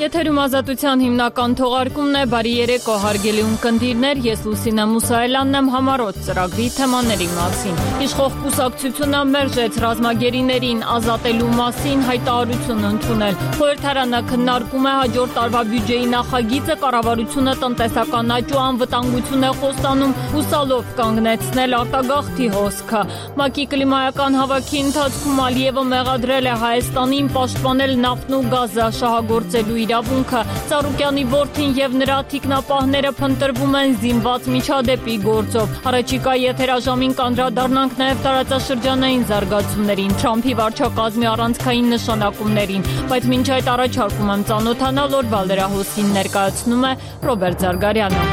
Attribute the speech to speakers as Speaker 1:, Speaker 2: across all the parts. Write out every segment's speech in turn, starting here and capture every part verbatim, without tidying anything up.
Speaker 1: Եթերում ազատության հիմնական թողարկումն է, բարի երեկո հարգելի ունկնդիրներ, ես Լուսինե Մուսայելյանն եմ, համառոտ ծրագրի թեմաների մասին։ Իշխող կուսակցությունը մերժեց ռազմագերիներին ազատելու մասին հայտարարություն ընդունել։ Խորհրդարանը քննարկում է հաջորդ տարվա բյուջեի նախագիծը, կառավարությունը տնտեսական աճ ու անվտանգություն է խոստանում հուսալով կանգնեցնել արտագաղթի հոսքը։ ՄԱԿ-ի կլիմայական հավաքի ընթացքում Ալիևը մեղադրել է Հայաստանին պաշտպանել նավթն ու գազը շահագործելու իրավունքը։ Ծառուկյանի որդին եւ նրա թիկնապահները փնտրվում են զինված միջադեպի գործով։ Առաջիկա եթերաժամին կանդրադառնանք նաեւ տարածաշրջանային զարգացումներին, Թրամփի վարչակազմի առանցքային նշանակումներին, բայց մինչ այդ առաջարկում եմ ծանոթանալ օրվա լրահոսին, ներկայացնում է Ռոբերտ Զարգարյանը։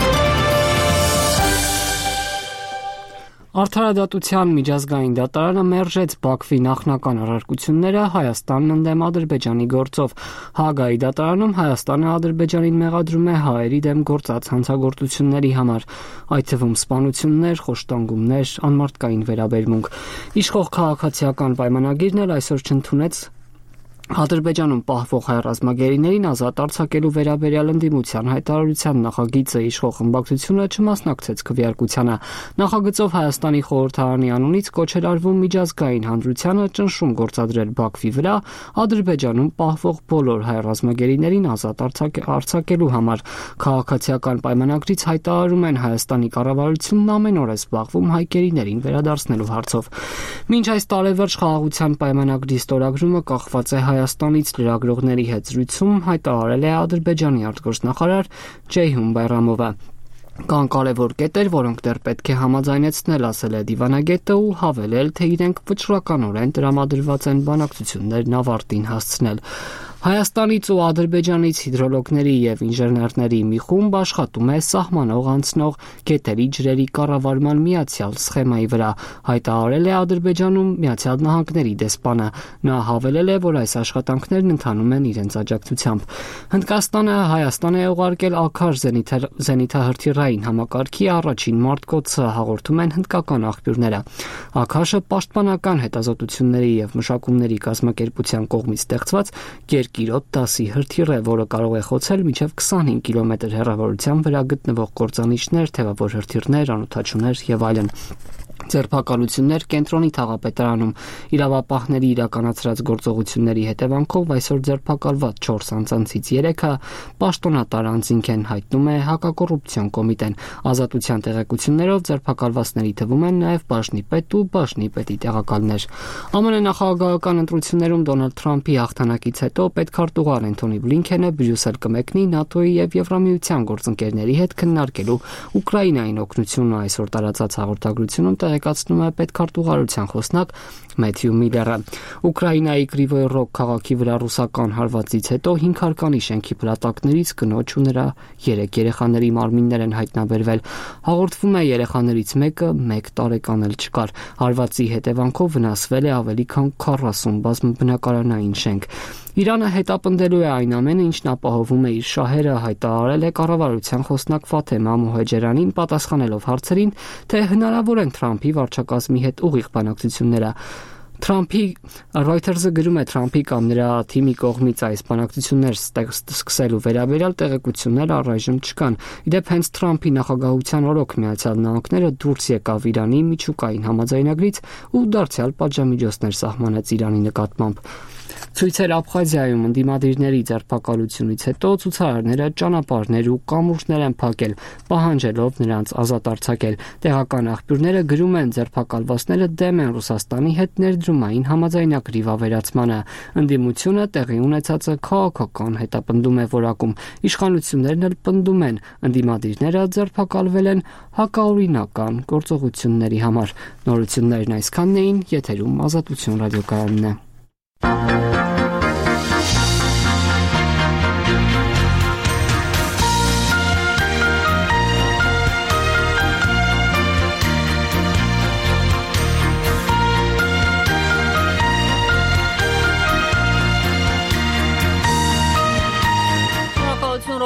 Speaker 2: Արդարադատության միջազգային դատարանը մերժեց Բաքվի նախնական առարկությունները Հայաստանն ընդդեմ Ադրբեջանի գործով։ Հաագայի դատարանում Հայաստանը Ադրբեջանին մեղադրում է հայերի դեմ գործած հանցագործությունների համար, այդ թվում սպանություններ, խոշտանգումներ, անմարդկային վերաբերմունք։ Իշխող քաղաքացիական պայմանագիրն էլ այսօր չընդունեց Ադրբեջանում պահվող հայ ռազմագերիներին ազատ արձակելու վերաբերյալ ընդդիմության հայտարարության նախագիծը իշխող խմբակցությունը չմասնակցեց քվեարկությանը։ Նախագծով Հայաստանի խորհրդարանի անունից կոչ էր արվում միջազգային հանրությանը ճնշում գործադրել Բաքվի վրա Ադրբեջանում պահվող բոլոր հայ ռազմագերիներին ազատ արձակելու համար։ Քաղաքացիական պայմանագրից հայտարարում են Հայաստանի կառավարությունն ամեն օր է զբաղվում հայ գերիներին վերադարձնելու հարցով։ Մինչ այս տարեվերջ խաղաղության պայմանագրի ստորագրումը կախված է Հայաստանից լրագրողների հետ զրույցում հայտարարել է Ադրբեջանի արտգործնախարար Ceyhun Bayramova։ Կան կարևոր կետեր, որոնք դեռ պետք է համաձայնեցնել, ասել է դիվանագետը ու հավելել, թե իրենք վճռականորեն տրամադրված են բանակցություններն ավարտին հասցնել։ Հայաստանից ու Ադրբեջանից հիդրոլոգների եւ ինժեներների մի խումբ աշխատում է սահմանող անցնող գետերի ջրերի կառավարման միացյալ սխեմայի վրա, հայտարարել է Ադրբեջանում Միացյալ Նահանգների դեսպանը։ Նա հավելել է, որ այս աշխատանքներն ընթանում են իրենց աջակցությամբ։ Հնդկաստանը Հայաստան է ուղարկել Աքար զենիթահրթիռային համակարգի առաջին մարտկոցը, հաղորդում են հնդկական աղբյուրները։ Աքաշը պաշտպանական հետազոտությունների եւ մշակումների կազմակերպության կողմից ստեղծված Կիրոտ դասի հրթիռ է, որը կարող է խոցել մինչև քսանհինգ կիլոմետր հեռավորության վրա գտնվող կործանիչներ, թևավոր հրթիռներ, անօդաչուներ եւ այլն։ Ձերբակալություններ կենտրոնի թաղապետարանում իրավապահների իրականացրած գործողությունների հետևանքով այսօր ձերբակալված չորս անձանցից երեքը պաշտոնատար անձինք են, հայտնում է հակակոռուպցիոն կոմիտեն։ Ազատության տեղեկություններով ձերբակալվածների թվում են նաև բաժնի պետ ու բաժնի պետի տեղակալներ։ ԱՄՆ նախագահական ընտրություններում Դոնալդ Թրամփի հաղթանակից հետո պետքարտուղար Անթոնի Բլինքենը Բրյուսել կմեկնի ՆԱՏՕ-ի եւ Եվրամիության գործընկերների հետ քննարկելու Ուկրաինային օգնությունը, այսօր տարածած հաղորդագրությունում տեղեկացնում է պետքարտուղարության խոսնակ Մեթյու Միլլերը։ Ուկրաինայի Կրիվոյ Ռոգ քաղաքի վրա ռուսական հարվածից հետո հինգ հարկանի շենքի փլատակներից կնոջ ու նրա երեք երեխաների մարմիններ են հայտնաբերվել։ Հաղորդվում է, երեխաներից մեկը մեկ տարեկան էլ չկար։ Հարվածի հետևանքով վնասվել է ավելի քան քառասուն բազմաբնակարանային շենք։ Իրանը հետապնդելու է այն ամենը, ինչն ապահովում է իր շահերը, հայտարարել է կառավարության խոսնակ Ֆաթեմա Մոհեջերանին, պատասխանելով հարցերին, թե հնարավոր են Թրամփի վարչակազմի հետ ուղիղ բանակցությունները։ Թրամփի Reuters-ը գրում է Թրամփի կամ նրա թիմի կողմից այս բանակցություններ սկսելու վերաբերյալ տեղեկություններ առայժմ չկան։ Իդեպ հենց Թրամփի նախագահության օրոք Միացյալ Նահանգները դուրս եկավ Իրանի միջուկային համաձայնագրից ու դարձյալ պատժամիջոցներ սահմանեց Իրանի նկատմամբ։ Ցույցեր Աբխազիայում ընդդիմադիրների ձերբակալությունից հետո ցուցարարները ճանապարհներ ու կամուրջներ են փակել, պահանջելով նրանց ազատ արձակել։ Տեղական աղբյուրները գրում են, ձերբակալվածները դեմ են Ռուսաստանի հետ ներդրումային համաձայնագրի վավերացմանը։ Ընդդիմությունը տեղի ունեցածը քաղաքական հետապնդում է որակում։ Իշխանություններն էլ պնդում են, ընդդիմադիրները ձերբակալվել են հակաօրինական գործողությունների համար։ Նորություններն այսքանն էին, եթերում Ազատություն ռադիոկայանն է։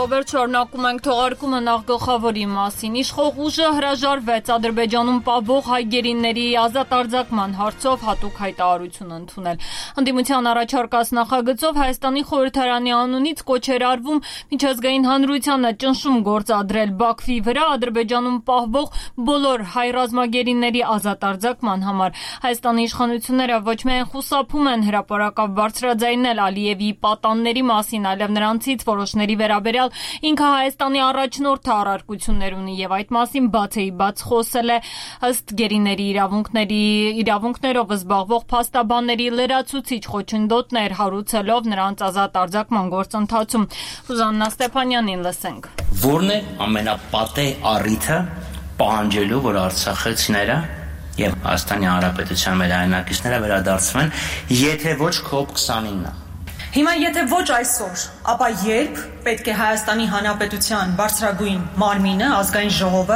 Speaker 1: Ռոբերտ, շարունակում ենք թողարկումը նախ գլխավորի մասին։ Իշխող ուժը հրաժարվեց Ադրբեջանում պահվող հայ գերիների ազատ արձակման հարցով հատուկ հայտարարություն ընդունել։ Ընդդիմության առաջարկած նախագծով Հայաստանի խորհրդարանի անունից կոչ էր արվում միջազգային հանրությանը ճնշում գործադրել Բաքվի վրա Ադրբեջանում պահվող բոլոր հայ ռազմագերիների ազատ արձակման համար։ Հայաստանի իշխանությունները ոչ միայն խուսափում են հրապարակավ բարձրաձայնել Ալիևի պատանների մասին, այլև նրանցից որոշների վերաբերյալ ինքը Հայաստանի առաջնորդը առարկություններ ունի եւ այդ մասին բացեի բաց խոսել է ըստ գերիների իրավունքների իրավունքներով զբաղվող փաստաբանների լրացուցիչ խոչընդոտներ հարուցելով նրանց ազատ արձակման գործընթացում։ Ռուզաննա Ստեփանյանին լսենք։
Speaker 3: Որն է ամենապատե առիթը պահանջելու, որ արցախցիները եւ Հայաստանի Հանրապետության մեր հայրենակիցները վերադարձվեն, եթե ոչ կոպ քսանինը։
Speaker 4: Հիմա եթե ոչ այսօր, ապա երբ պետք է Հայաստանի Հանրապետության բարձրագույն մարմինը, ազգային ժողովը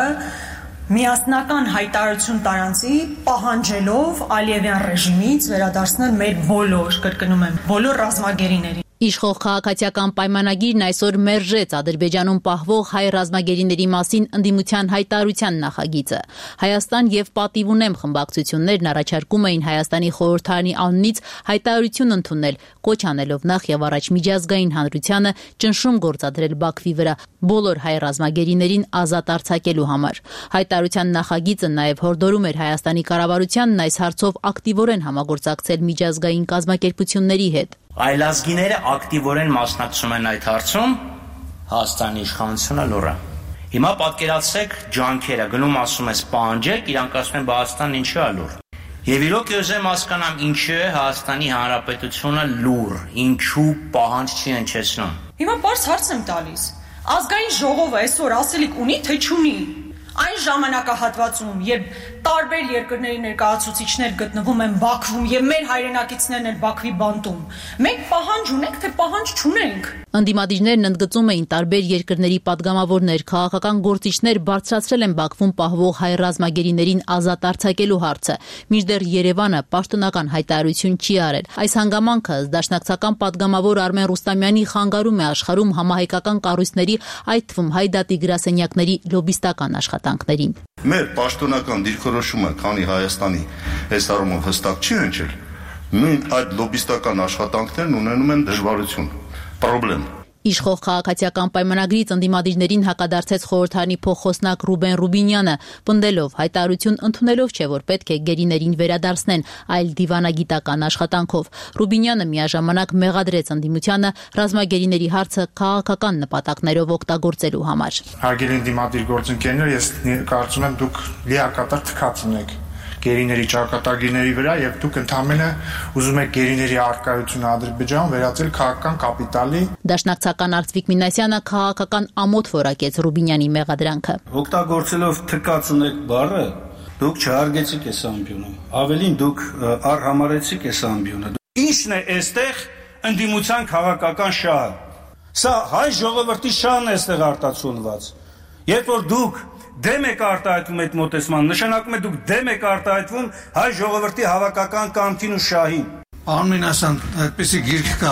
Speaker 4: միասնական հայտարարություն տարանցի պահանջելով Ալիևյան ռեժիմից վերադարձնել մեր բոլոր, կրկնում եմ, բոլոր ռազմագերիներին։
Speaker 5: Իշխող քաղաքացիական պայմանագիրն այսօր մերժեց Ադրբեջանում պահվող հայ ռազմագերիների մասին ընդդիմության հայտարարության նախագիծը։ Հայաստան եւ Պատիվ ունեմ խմբակցություններն առաջարկում էին Հայաստանի խորհրդարանի անունից հայտարարություն ընդունել, կոչ անելով նախ եւ առաջ միջազգային հանրությանը ճնշում գործադրել Բաքվի վրա բոլոր հայ ռազմագերիներին ազատ արձակելու համար։ Հայտարարության նախագիծը նաեւ հորդորում էր Հայաստանի կառավարությանն այս հարցով ակտիվորեն համագործակցել միջազգային կազմակերպությունների հետ։
Speaker 3: Այլազգիները ակտիվորեն մասնակցում են այդ հարցում, Հայաստանի իշխանությունը լուռ է։ Հիմա պատկերացրեք ջանքերը, գնում ասում ես պահանջեք, իրանք ասում են Հայաստանն ինչու է լուռ։ Եվ իրոք ուզեմ հասկանամ ինչու է Հայաստանի Հանրապետությունը լուռ, ինչու պահանջ չի հնչեցնում։
Speaker 4: Հիմա բարձ հարց եմ տալիս։ Ազգային ժողովը այսօր ասելիք ունի, թե չունի։ Այն ժամանակահատվածում, երբ տարբեր երկրների ներկայացուցիչներ գտնվում են Բաքվում եւ մեր հայրենակիցներն էլ Բաքվի բանտում, մենք պահանջ ունենք, թե պահանջ չունենք։
Speaker 5: Ընդդիմադիրներն ընդգծում էին տարբեր երկրների падգամավորներ, քաղաքական գործիչներ բարձրացրել են Բաքվում պահվող հայ ռազմագերիներին ազատ արձակելու հարցը, մինչդեռ Երևանը պաշտոնական հայտարարություն չի արել։ Այս հանգամանքը դաշնակցական падգամավոր Արմեն Ռուստամյանի խանգարում է աշխարհում համահայկական կառույցների, այդ թվում Հայդատի գրասենյակների լոբիստական աշխատանքներին։
Speaker 6: Մեր պաշտոնական դիրքորոշումը, քանի Հայաստանի այս առումով հստակ չի հնչել, նույն այդ լոբիստական աշխատանքներն ունենում են դժվարություն, պրոբլեմ։
Speaker 5: Իշխող քաղաքացիական պայմանագրից ընդդիմադիրներին հակադարձեց խորհրդարանի փոխխոսնակ Ռուբեն Ռուբինյանը, պնդելով հայտարարություն ընդունելով չէ, որ պետք է գերիներին վերադարձնեն, այլ դիվանագիտական աշխատանքով։ Ռուբինյանը միաժամանակ մեղադրեց ընդդիմությանը ռազմագերիների հարցը քաղաքական նպատակներով օգտագործելու համար։
Speaker 7: Հարգելի ընդդիմադիր գործընկերներ, ես կարծում եմ դուք լիակատար թքած ունեք գերիների ճակատագիրների վրա եւ դուք ընդհանրապես ուզում եք գերիների արկայությունը Ադրբեջանում վերածել քաղաքական կապիտալի։
Speaker 5: Դաշնակցական Արծվիկ Մինասյանը քաղաքական ամոթ որակեց Ռուբինյանի մեղադրանքը։
Speaker 8: Օգտագործելով թքած ունեք բառը, դուք չհարգեցիք այս ամբիոնը։ Ավելին դուք արհամարեցիք այս ամբիոնը։ Ինչն է այստեղ ընդդիմության քաղաքական շահը։ Սա հայ ժողովրդի շահն է այստեղ արտացոլված։ Երբ որ դուք դեմ եք արտահայտվում այդ մոտեցման, նշանակում է դուք դեմ եք արտահայտվում հայ ժողովրդի հավաքական կամքին ու շահին։
Speaker 9: Պարոն Մինասյան, այդպեսի գիրք կա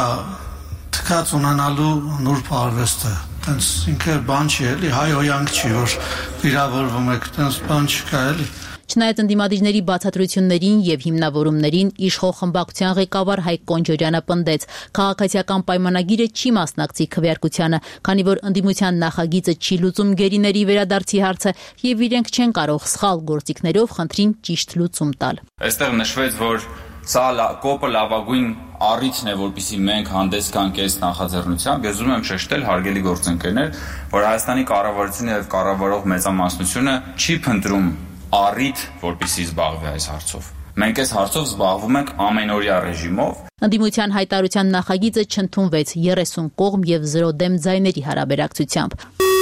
Speaker 9: թքած ունենալու նուրբ արվեստը, տենց ինքը բան չի էլի, հայ հոյանք չի, որ վիրավորվում եք, տենց բան չկա էլի։
Speaker 5: Չնայած ընդդիմադիրների բացատրություններին եւ հիմնավորումներին իշխող խմբակցության ղեկավար Հայկ Կոնջորյանը պնդեց, քաղաքացիական պայմանագիրը չի մասնակցի քվեարկությանը, քանի որ ընդդիմության նախագիծը չի լուծում գերիների վերադարձի հարցը եւ իրենք չեն կարող սխալ գործիքներով խնդրին ճիշտ լուծում տալ։
Speaker 10: Այստեղ նշվեց, որ սա կոպը լավագույն առիթն է, որպեսզի մենք հանդես գանք այս նախաձեռնությամբ։ Ես ուզում եմ շեշտել, հարգելի գործընկերներ, որ Հայաստանի կառավարությունը եւ կառավարող մեծամասնությունը չի փնտրում առիթ, որպեսզի զբաղվի այս հարցով։ Մենք այս հարցով զբաղվում ենք ամենօրյա ռեժիմով։
Speaker 5: Ընդդիմության հայտարարության նախագիծը չընդունվեց երեսուն կողմ եւ զրո դեմ ձայների հարաբերակցությամբ։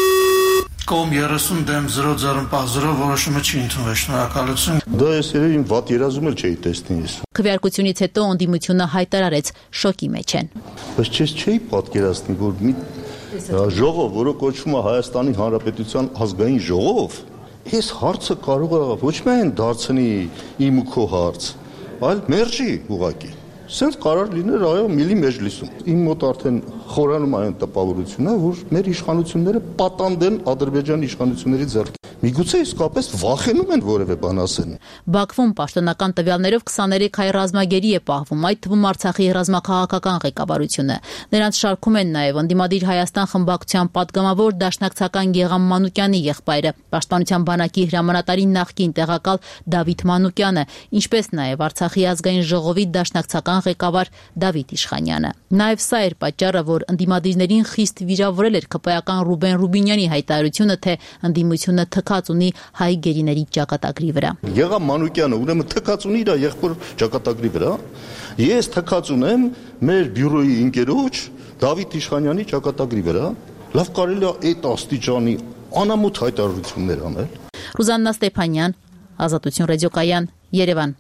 Speaker 9: Կողմ երեսուն դեմ զրո ձեռնպահ զրո որոշումը չի ընդունվել, շնորհակալություն։
Speaker 6: Դա ես երևի վատ երազում էլ չէի տեսնի ես։
Speaker 5: Քվեարկությունից հետո ընդդիմությունը հայտարարեց շոկի մեջ են։
Speaker 6: Բայց ես չէի պատկերացնի, որ մի ժողով, որը կոչվում է Հայաստանի Հանրապետության ազգային ժողով, այս հարցը կարող է ոչ միայն դարձնի իմ ու քո հարց, այլ մերժի ուղղակի։ Սենց կարող լիներ այո միլի մեջլիսում։ Իմ մոտ արդեն խորանում այն տպավորությունը, որ մեր իշխանությունները պատանդ են Ադրբեջանի իշխանությունների ձեռքին։ Միգուցե իսկապես վախենում են որևէ բան ասեն։
Speaker 5: Բաքվում պաշտոնական տվյալներով քսաներեք հայ ռազմագերի է պահվում, այդ թվում Արցախի ռազմաքաղաքական ղեկավարությունը։ Նրանց շարքում են նաև ընդդիմադիր Հայաստան խմբակցության պատգամավոր Դաշնակցական Գեգամ Մանուկյանի եղբայրը, Պաշտպանության բանակի հրամանատարի նախկին տեղակալ Դավիթ Մանուկյանը, ինչպես նաև Արցախի ազգային ժողովի Դաշնակցական ղեկավար Դավիթ Իշխանյանը։ Նաև սա էր պատճառը, որ ընդդիմադիրներին խիստ վիրավորել էր ԿՊ-ական Ռուբեն Ռուբինյանի հայտարարությունը, թե ընդդիմությունը թքած ունի հայ գերիների ճակատագրի վրա։
Speaker 6: Գեգամ Մանուկյանը ուրեմն թքած ունի իր եղբոր ճակատագրի վրա։ Ես թքած ունեմ մեր բյուրոյի ընկերոջ Դավիթ Իշխանյանի ճակատագրի վրա։ Լավ կարելի է այդ աստիճանի անամոթ հայտարարություններ անել։
Speaker 5: Ռուզաննա Ստեփանյան, Ազատություն ռադիոկայան, Երևան։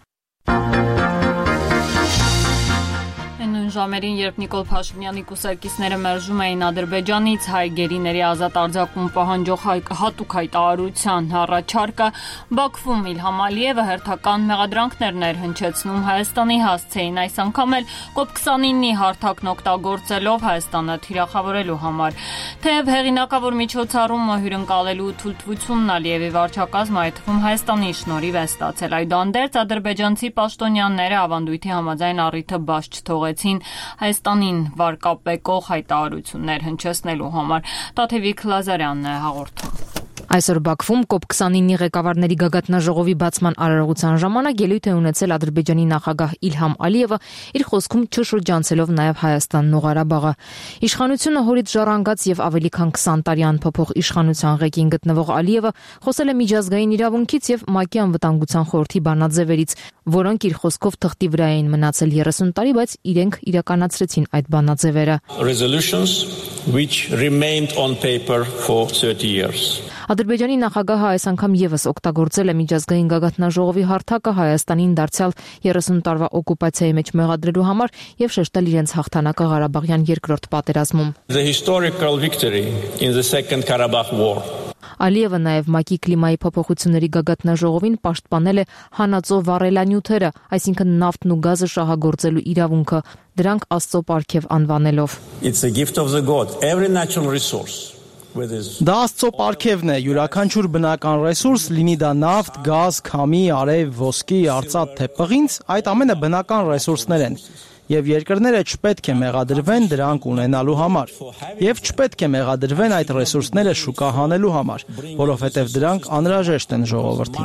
Speaker 1: Ժամերին, երբ Նիկոլ Փաշինյանի կուսակիցները մերժում էին Ադրբեջանից հայ գերիների ազատ արձակում պահանջող հատուկ հայտարարության առաջարկը, Բաքվում Իլհամ Ալիևը հերթական մեղադրանքներ ներհնչեցնում Հայաստանի հասցեին, այս անգամ էլ կոպ քսանինի հարթակն օգտագործելով Հայաստանը թիրախավորելու համար։ Թեև հեղինակավոր միջոցառումը հյուրընկալելու թույլտվությունն Ալիևի վարչակազմը, այդ թվում Հայաստանի շնորհիվ է ստացել։ Այդուհանդերձ ադրբեջանցի պաշտոնյաները ավանդույթի համաձայն առիթը բաց չթողեցին Հայաստանին վարկապեկող հայտարարություններ հնչեցնելու համար։ Տաթևիկ Լազարյանն է հաղորդում։
Speaker 11: Այսօր Բաքվում կոպ քսանինի ղեկավարների գագաթնաժողովի բացման արարողության ժամանակ ելույթ է ունեցել Ադրբեջանի նախագահ Իլհամ Ալիևը, իր խոսքում չշրջանցելով նաև Հայաստանն ու Ղարաբաղը։ Իշխանությունը հորից ժառանգած եւ ավելի քան քսան տարի անփոփոխ իշխանության ղեկին գտնվող Ալիևը խոսել է միջազգային իրավունքից եւ ՄԱԿ-ի անվտանգության խորհրդի բանաձևերից, որոնք իր խոսքով թղթի վրա էին մնացել երեսուն տարի, բայց իրենք իրականացրեցին այդ բանաձևերը։
Speaker 12: Which remained on paper for thirty years.
Speaker 11: Ադրբեջանի նախագահը այս անգամ եւս օգտագործել է միջազգային գագաթնաժողովի հարթակը Հայաստանին դարձյալ երեսուն տարվա օկուպացիայի մեջ մեղադրելու համար եւ շեշտել իրենց հաղթանակը Ղարաբաղյան երկրորդ պատերազմում։
Speaker 12: The historical victory in the Second Karabakh War.
Speaker 11: Ալիևը նաև ՄԱԿ-ի կլիմայի փոփոխությունների գագաթնաժողովին պաշտպանել է հանածո վառելանյութերը, այսինքն նավթն ու գազը շահագործելու իրավունքը, դրանք Աստծո պարգև անվանելով։
Speaker 12: It's a gift of the God. Every natural resource.
Speaker 13: Դա Աստծո պարգևն է, յուրաքանչյուր բնական ռեսուրս, լինի դա նավթ, գազ, քամի, արև, ոսկի, արծաթ, թե պղինձ, այդ ամենը բնական ռեսուրսներ են։ Եվ երկրները չպետք է մեղադրվեն դրանք ունենալու համար, եւ չպետք է մեղադրվեն այդ ռեսուրսները շուկա հանելու համար, որովհետեւ դրանք անհրաժեշտ են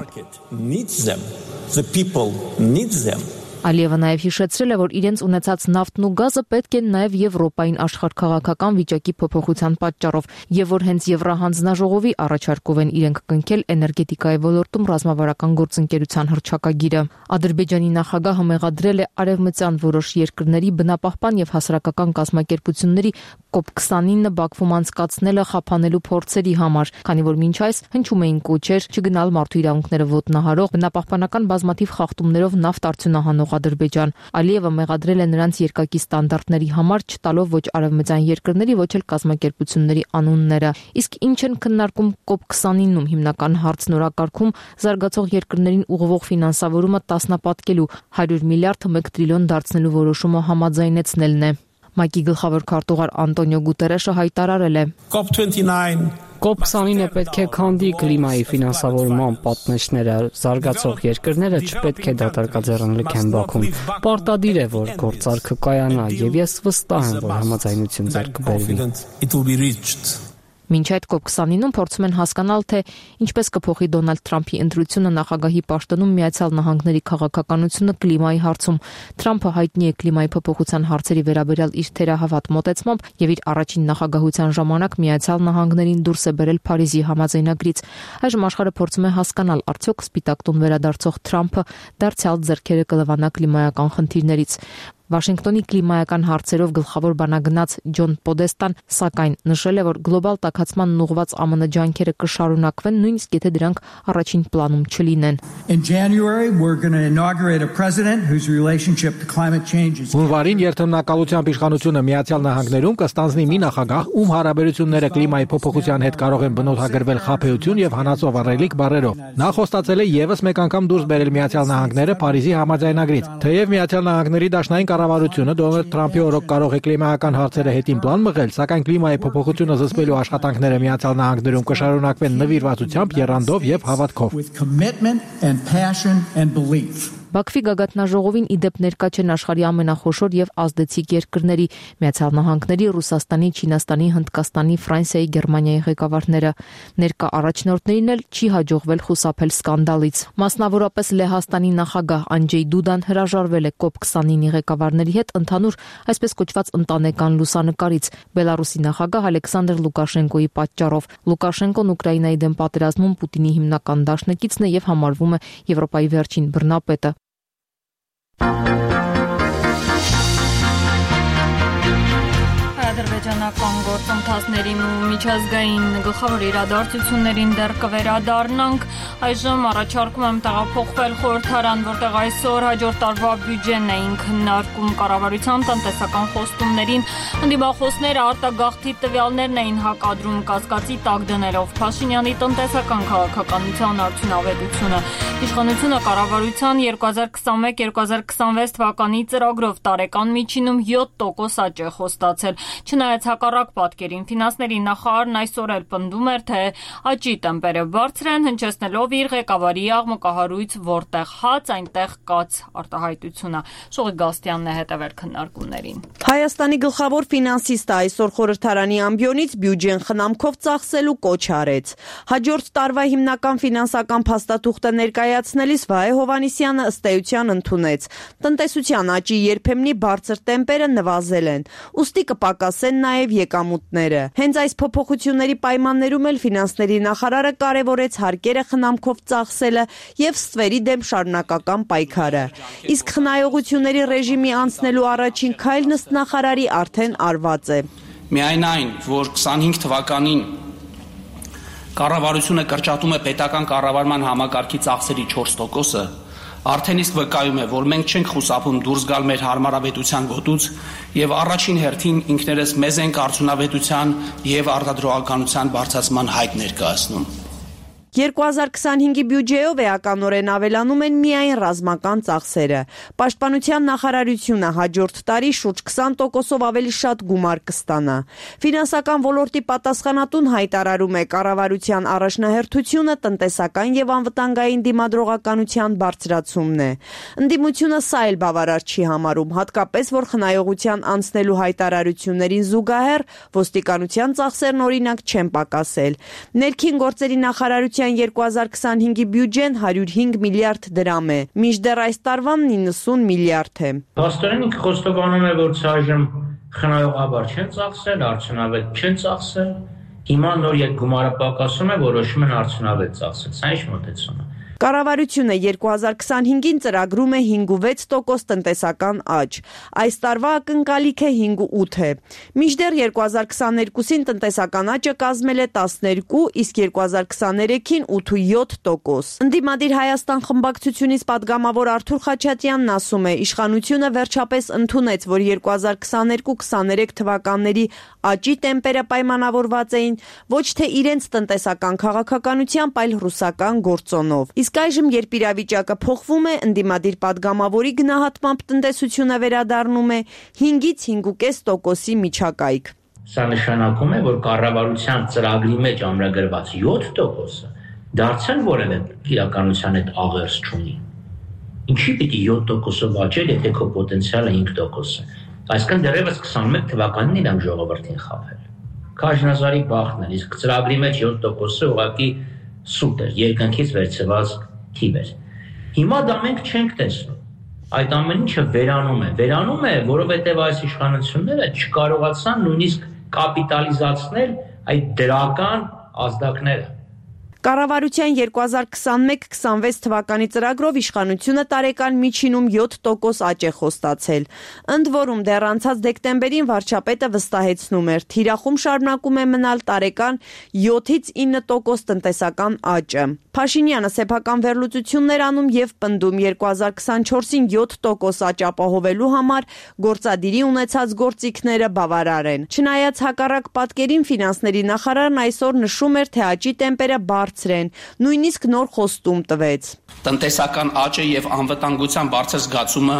Speaker 13: ժողովրդին։
Speaker 11: Ալիևը նաև հիշեցրել է, որ իրենց ունեցած նավթն ու գազը պետք են նաև Եվրոպային աշխարհքաղաքական վիճակի փոփոխության պատճառով, եւ որ հենց Եվրահանձնաժողովի առաջարկով են իրենք կնքել էներգետիկայի ոլորտում ռազմավարական գործընկերության հռչակագիրը։ Ադրբեջանի նախագահը մեղադրել է արևմտյան որոշ երկրների բնապահպան եւ հասարակական կազմակերպությունների կոպ քսանինը Բաքվում անցկացնելը խափանելու փորձերի համար, քանի որ մինչ այս հնչում էին կոչեր չգնալ մարդու իրավունքները ոտնահարող բնապահպանական բազմաթիվ խախտումներով նավթ արդյունահանող Ադրբեջան։ Ալիևը մեղադրել է նրանց երկակի ստանդարտների համար, չտալով ոչ արևմտյան երկրների, ոչ էլ կազմակերպությունների անունները։ Իսկ ինչ են քննարկում կոպ քսանիննում հիմնական հարցն օրակարգում զարգացող երկրներին ուղղվող ֆինանսավորումը տասնապատկելու հարյուր միլիարդ մեկ տրիլիոն դարձնելու որոշումը համաձայնեցնելն է։ ՄԱԿ-ի գլխավոր քարտուղար Անտոնիո Գուտերեշը հայտարարել է.
Speaker 2: կոպ քսանինը պետք է քանդի կլիմայի ֆինանսավորման պատնեշները, զարգացող երկրները չպետք է դատարկաձեռն լքեն Բաքուն։ Պարտադիր է, որ գործարքը կայանա, եւ ես վստահ եմ, որ համաձայնություն ձեռք կբերվի։
Speaker 11: Մինչ այդ կոպ քսանինում փորձում են հասկանալ, թե ինչպես կփոխի Դոնալդ Թրամփի ընտրությունը նախագահի պաշտոնում Միացյալ Նահանգների քաղաքականությունը կլիմայի հարցում։ Թրամփը հայտնի է կլիմայի փոփոխության հարցերի վերաբերյալ իր թերահավատ մոտեցմամբ եւ իր առաջին նախագահության ժամանակ Միացյալ Նահանգներին դուրս է բերել Փարիզի համաձայնագրից։ Այժմ աշխարհը փորձում է հասկանալ, արդյոք Սպիտակ տուն վերադարձող Թրամփը դարձյալ ձեռքերը կլվանա կլիմայական խնդիրներից։ Վաշինգտոնի կլիմայական հարցերով գլխավոր բանագնաց Ջոն Պոդեստան սակայն նշել է, որ գլոբալ տաքացմանն ուղղված ԱՄՆ ջանքերը կշարունակվեն, նույնիսկ եթե դրանք առաջին պլանում չլինեն։
Speaker 14: Հունվարին երթմնակալությամբ իշխանությունը Միացյալ Նահանգներում կստանձնի մի նախագահ, ում հարաբերությունները կլիմայի փոփոխության հետ կարող են բնութագրվել խաբեություն եւ հանածո վառելիք բառերով։ Նա խոստացել է եւս մեկ անգամ դուրս բերել Միացյալ Նահանգները Փարիզի համաձայնագրից։ Թեև Միացյալ Նահանգների դաշնային կառավարությունը Դոնալդ Թրամփի օրոք կարող է կլիմայական հարցերը հետին պլան մղել, սակայն կլիմայի փոփոխությունը զսպելու աշխատանքները Միացյալ Նահանգներում կշարունակվեն նվիրվածությամբ, եռանդով եւ հավատքով։
Speaker 11: Բաքվի գագաթնաժողովին ի դեպ ներկա չեն աշխարհի ամենախոշոր եւ ազդեցիկ երկրների՝ Միացյալ Նահանգների, Ռուսաստանի, Չինաստանի, Հնդկաստանի, Ֆրանսիայի, Գերմանիայի ղեկավարները։ Ներկա առաջնորդներին էլ չի հաջողվել խուսափել սկանդալից։ Մասնավորապես Լեհաստանի նախագահ Անջեյ Դուդան հրաժարվել է կոպ քսանինի ղեկավարների հետ ընդհանուր այսպես կոչված ընտանեկան լուսանկարից Բելարուսի նախագահ Ալեքսանդր Լուկաշենկոյի պատճառով։ Լուկաշենկոն Ուկրաինայի դեմ պատերազմում Պուտինի հիմնական դաշնակիցն է եւ համարվում է Եվրոպայի վերջին բռնապետը։
Speaker 1: Ադրբեջանական գործընթացներին ու միջազգային գլխավոր իրադարձություններին դեռ կվերադառնանք։ Այժմ առաջարկում եմ տեղափոխվել խորհրդարան, որտեղ այսօր հաջորդ տարվա բյուջեն էին քննարկում կառավարության տնտեսական խոստումներին։ Ընդդիմախոսները արտագաղթի տվյալներն էին հակադրում կասկածի տակ դնելով Փաշինյանի տնտեսական քաղաքականության արդյունավետությունը։ Իշխանությունը կառավարության երկու հազար քսանմեկ երկու հազար քսանվեց թվականի ծրագրով տարեկան միջինում յոթ տոկոս աճ է խոստացել։ Չնայած հակառակ պատկերին, ֆինանսների նախարարն այսօր էլ պնդում էր, թե աճի տեմպերը բարձր են, հնչեցնելով իր ղեկավարի աղմկահարույց որտեղ հաց, այնտեղ կաց արտահայտությունը։ Շողի Գաստյանն է հետևել քննարկումներին։
Speaker 15: Հայաստանի գլխավոր ֆինանսիստը այսօր խորհրդարանի ամբիոնից բյուջեն խնամքով ծախսելու կոչ արեց։ Հաջորդ տարվա հիմնական ֆինանսական փաստաթուղթը ներկայացնելիս Վահե Հովհաննիսյանը ըստ էության ընդունեց։ Տնտեսության աճի երբեմնի բարձր տեմպերը նվազել են, ուստի կպակասեն նաև եկամուտները։ Հենց այս փոփոխությունների պայմաններում էլ ֆինանսների նախարարը կարևորեց հարկերը խնամքով ծախսելը եւ ստվերի դեմ շարունակական պայքարը։ Իսկ խնայողությունների ռեժիմի անցնելու առաջին քայլն ըստ նախարարի արդեն արված է։
Speaker 16: Միայն այն, որ քսանհինգ թվականին կառավարությունը կրճատում է պետական կառավարման համակարգի ծախսերի չորս տոկոսը, արդեն իսկ վկայում է, որ մենք չենք խուսափում դուրս գալ մեր հարմարավետության գոտուց եւ առաջին հերթին ինքներս մեզ ենք արդյունավետության եւ արտադրողականության բարձրացման հայտ ներկայացնում։
Speaker 15: երկու հազար քսանհինգի բյուջեով էականորեն ավելանում են միայն ռազմական ծախսերը։ Պաշտպանության նախարարությունը հաջորդ տարի շուրջ քսան տոկոսով ավելի շատ գումար կստանա։ Ֆինանսական ոլորտի պատասխանատուն հայտարարում է կառավարության առաջնահերթությունը տնտեսական եւ անվտանգային դիմադրողականության բարձրացումն է։ Ընդդիմությունը սա էլ բավարար չի համարում, հատկապես որ խնայողության անցնելու հայտարարություններին զուգահեռ ոստիկանության ծախսերն օրինակ չեն պակասել։ Ներքին գործերի նախարարության երկու հազար քսանհինգի բյուջեն հարյուր հինգ միլիարդ դրամ է, մինչդեռ այս տարվան նինսուն միլիարդ է։
Speaker 3: Փաստորեն ինքը խոստովանում է, որ այժմ խնայողաբար չեն ծախսել, արդյունավետ չեն ծախսել։ Հիմա նոր երբ գումարը պակասում է, որոշում են արդյունավետ ծախսել։ Սա ինչ մոտեցում է։
Speaker 15: Կառավարությունը երկու հազար քսանհինգին ծրագրում է հինգ տոկոս տնտեսական աճ։ Այս տարվա ակնկալիքը հինգ ութ է։ Մինչդեռ երկու հազար քսաներկուսին տնտեսական աճը կազմել է տասներկու, իսկ երկու հազար քսաներեքին ութ ու յոթ տոկոս։ Ընդդիմադիր Հայաստան խմբակցությունից падգամավոր Արթուր Խաչատյանն ասում է, իշխանությունը վերջապես ընդունեց, որ երկու հազար քսաներկու քսաներեք թվականների աճի տեմպերը պայմանավորված էին ոչ թե իրենց տնտեսական քաղաքականությամբ, այլ ռուսական գործոնով։ Իսկ այժմ, երբ իրավիճակը փոխվում է, ընդդիմադիր падգամավորի գնահատմամբ տնտեսությունը վերադառնում է հինգից հինգ ու կես տոկոսի միջակայք։
Speaker 3: Սա նշանակում է, որ կառավարության ծրագրի մեջ ամրագրված յոթ տոկոսը դարձյալ որևէ իրականության հետ աղերս չունի։ Ինչի՞ պիտի յոթ տոկոսով աճել, եթե քո պոտենցիալը հինգ տոկոս է։ Այսինքն դեռևս քսանմեկ թվականին իրանք ժողովրդին խաբել։ Քաշնազարի բախտն է, իսկ ծրագրի մեջ յոթ տոկոսը ուղղակի սուտ էր, երկնքից վերցված թիվ էր։ Հիմա դա մենք չենք տեսնում։ Այդ ամեն ինչը վերանում է։ Վերանում է, որովհետև այս իշխանությունները չկարողացան նույնիսկ կապիտալիզացնել այդ դրական ազդակները։
Speaker 15: Կառավարության երկու հազար քսանմեկ քսանվեց թվականի ծրագրով իշխանությունը տարեկան միջինում յոթ տոկոս աճ է խոստացել։ Ընդ որում դեռ անցած դեկտեմբերին վարչապետը վստահեցնում էր, թիրախում շարունակում է մնալ տարեկան յոթից ինը տոկոս տնտեսական աճը։ Փաշինյանը սեփական վերլուծություններ անում եւ պնդում երկու հազար քսանչորսին յոթ տոկոս աճ ապահովելու համար գործադիրի ունեցած գործիքները բավարար են։ Չնայած հակառակ պատկերին ֆինանսների նախարարն այսօր նշում էր, թե աճի տեմպերը բարձր են, նույնիսկ նոր խոստում տվեց։
Speaker 16: Տնտեսական աճը եւ անվտանգության բարձր զգացումը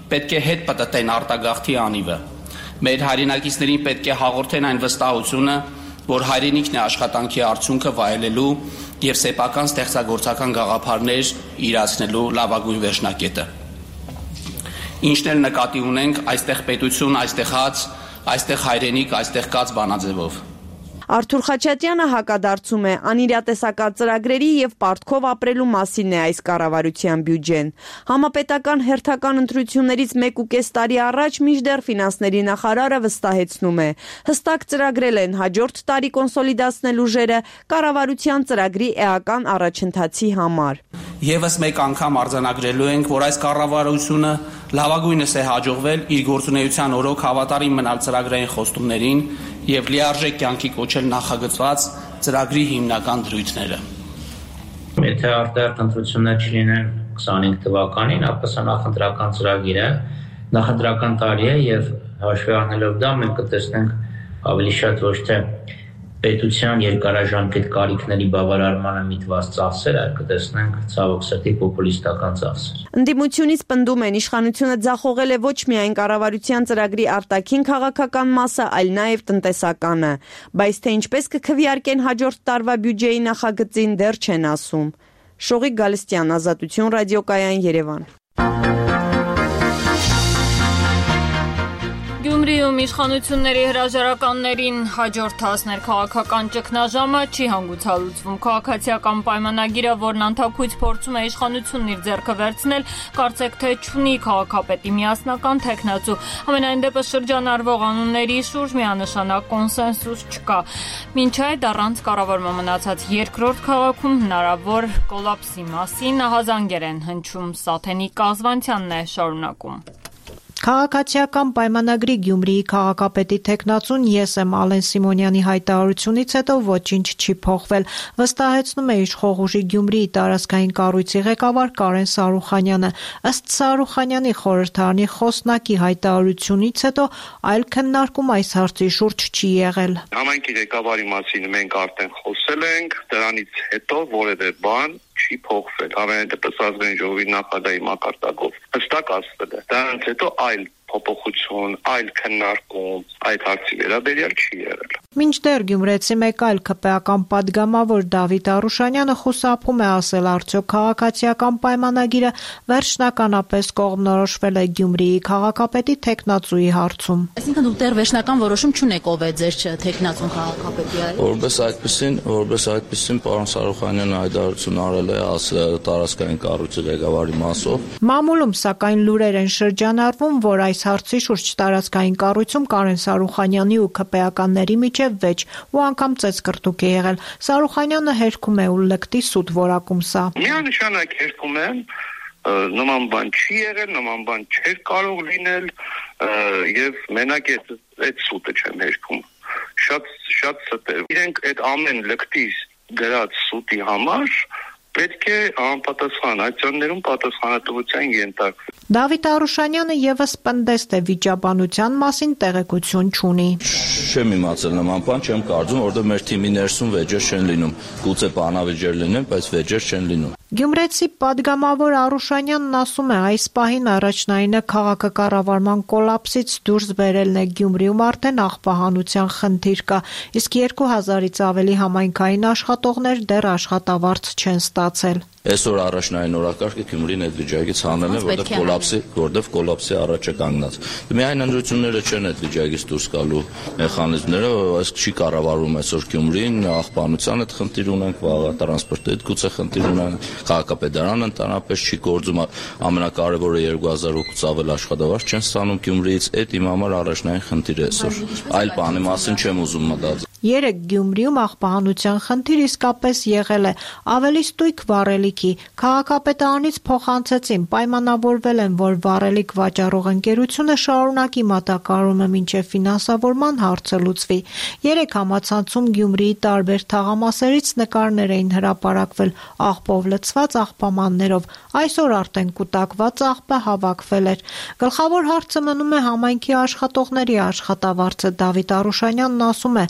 Speaker 16: պետք է հետ պտտեն արտագաղթի անիվը։ Մեր հայրենակիցներին պետք է հաղորդեն այն վստահությունը, որ հայրենիքն է աշխատանքի արդյունքը վայելելու եւ սեփական ստեղծագործական գաղափարներ իրացնելու լավագույն վերջնակետը։ Ինչն էլ նկատի ունենք, այստեղ պետություն, այստեղ հաց, այստեղ հայրենիք, այստեղ կաց բանաձևով։
Speaker 15: Արթուր Խաչատյանը հակադարձում է անիրատեսական ծրագրերի եւ պարտքով ապրելու մասին է այս կառավարության բյուջեն։ Համապետական հերթական ընտրություններից մեկ ու կես տարի առաջ մինչդեռ ֆինանսների նախարարը վստահեցնում է. հստակ ծրագրել են հաջորդ տարի կոնսոլիդացնել ուժերը կառավարության ծրագրի էական առաջընթացի համար։
Speaker 16: Եվս մեկ անգամ արձանագրելու ենք, որ այս կառավարությունը լավագույնս է հաջողվել իր գործունեության օրոք հավատարիմ մնալ ծրագրային խոստումներին եւ լիարժեք կյանքի կոչել նախագծված ծրագրի հիմնական դրույթները։
Speaker 3: Եթե արտահերթ ընտրություններ չլինեն քսանհինգ թվականին, ապա սա նախընտրական ծրագիր է, նախընտրական տարի է եւ հաշվի առնելով դա մենք կտեսնենք ավելի շատ ոչ թե պետության երկարաժամկետ կարիքների բավարարմանը միտված ծախսեր, այլ կտեսնենք ցավոք սրտի պոպուլիստական ծախսեր։
Speaker 15: Ընդդիմությունից պնդում են իշխանությունը ձախողել է ոչ միայն կառավարության ծրագրի արտաքին քաղաքական մասը, այլ նաև տնտեսականը, բայց թե ինչպես կքվեարկեն հաջորդ տարվա բյուջեի նախագծին դեռ չեն ասում։ Շողիկ Գալստյան, Ազատություն, ռադիոկայան, Երևան։
Speaker 1: Գյումրիում իշխանությունների հրաժարականներին հաջորդ հասներ քաղաքական ճգնաժամը չի հանգուցալուծվում։ Քաղաքացիական պայմանագիրը, որն անթաքույց փորձում է իշխանությունն իր ձեռքը վերցնել, կարծեք թե չունի քաղաքապետի միասնական թեկնածու։ Համենայն դեպս շրջանառվող անունների շուրջ միանշանակ կոնսենսուս չկա։ Մինչ այդ առանց կառավարման մնացած երկրորդ քաղաքում հնարավոր կոլապսի մասին ահազանգեր են հնչում։ Սաթենի Կազվանցյանն է շարունակում։
Speaker 17: Քաղաքացիական պայմանագրի Գյումրիի քաղաքապետի թեկնածուն ես եմ Ալեն Սիմոնյանի հայտարարությունից հետո ոչինչ չի փոխվել, վստահեցնում է իշխող ուժի Գյումրիի տարածքային կառույցի ղեկավար Կարեն Սարուխանյանը։ Ըստ Սարուխանյանի խորհրդարանի խոսնակի հայտարարությունից հետո այլ քննարկում այս հարցի շուրջ չի եղել։
Speaker 6: Համայնքի ղեկավարի մասին մենք արդեն խոսել ենք, դրանից հետո որևէ բան չի փոխվել։ Համենայն դեպս ազգային ժողովի նախագահի մակարդակով հստակ ասվել է։ Դրանից հետո այլ փոփոխություն, այլ քննարկում այդ հարցի վերաբերյալ չի եղել։
Speaker 17: Մինչդեռ գյումրեցի մեկ այլ ԿՊ-ական պատգամավոր Դավիթ Արուշանյանը խուսափում է ասել, արդյոք քաղաքացիական պայմանագիրը վերջնականապես կողմնորոշվել է Գյումրիի քաղաքապետի թեկնածուի հարցում։
Speaker 5: Այսինքն դուք դեռ վերջնական որոշում չունեք ով է ձեր թեկնածուն քաղաքապետի, այլ։
Speaker 18: Որպես այդպեսին, որպես այդպեսին պարոն Սարուխանյանը հայտարարություն արել է ասել տարածքային կառույցի ղեկավարի մասով։
Speaker 17: Մամուլում սակայն լուրեր են շրջանառվում, որ այս հարցի շուրջ տարածքային կառույցում Կարեն Սարուխանյանի ու ԿՊ-ականների միջև վեճ ու անգամ ծեծկռտուք է եղել։ Սարուխանյանը հերքում է ու լկտի սուտ որակում սա։
Speaker 6: Միանշանակ հերքում եմ, նման բան չի եղել, նման բան չէր կարող լինել եւ մենակ այդ սուտը չեմ հերքում։ Շատ շատ ստեր։ Իրենք այդ ամեն լկտի գրած սուտի համար պետք է անպատասխան ակցիաներում պատասխանատվության ենթարկվի։
Speaker 17: Դավիթ Արուշանյանը եւս պնդեստ է վիճաբանության մասին տեղեկություն չունի։
Speaker 18: Չեմ իմացել նման բան, չեմ կարծում, որովհետեւ մեր թիմի ներսում վեճեր չեն լինում։ Գուցե բանավեճեր լինեն, բայց վեճեր չեն լինում։
Speaker 17: Գյումրեցի պատգամավոր Արուշանյանն ասում է, այս պահին առաջնայինը քաղաքակառավարման կոլապսից դուրս բերելն է։ Գյումրիում արդեն աղբահանության խնդիր կա, իսկ երկու հազարից ավելի համայնքային աշխատողներ դեռ աշխատավարձ չեն ստացել։
Speaker 18: Այսօր առաջնային օրակարգը Գյումրին այդ վիճակից հանել է, որտեղ կոլապսի, որտեղ կոլապսի առաջ է կանգնած։ Միայն ընտրությունները չեն այդ վիճակից դուրս գալու մեխանիզմները, այս չի կառավարում այսօր Գյումրին, աղբանության հետ խնդիր ունենք, վաղը տրանսպորտի հետ գուցե խնդիր ունենք, քաղաքապետարանը ընդհանրապես չի գործում, ամենակարևորը երկու հազար հոգուց ավել աշխատավարձ չեն ստանում Գյումրիից, այդ իմ համար առաջնային խնդիր է այսօր։ Այլ բանի մասին չեմ ուզում մտածել։
Speaker 17: Երեք Գյումրիում աղբահանության խնդիր իսկապես եղել է, ավելի ստույգ վառելիքի։ Քաղաքապետարանից փոխանցեցին, պայմանավորվել են, որ վառելիք վաճառող ընկերությունը շարունակի մատակարարումը մինչև ֆինանսավորման հարցը լուծվի։ Երեք համացանցում Գյումրիի տարբեր թաղամասերից նկարներ էին հրապարակվել աղբով լցված աղբամաններով։ Այսօր արդեն կուտակված աղբը հավաքվել էր։ Գլխավոր հարցը մնում է համայնքի աշխատողների աշխատավարձը։ Դավիթ Արուշանյանն ասում է,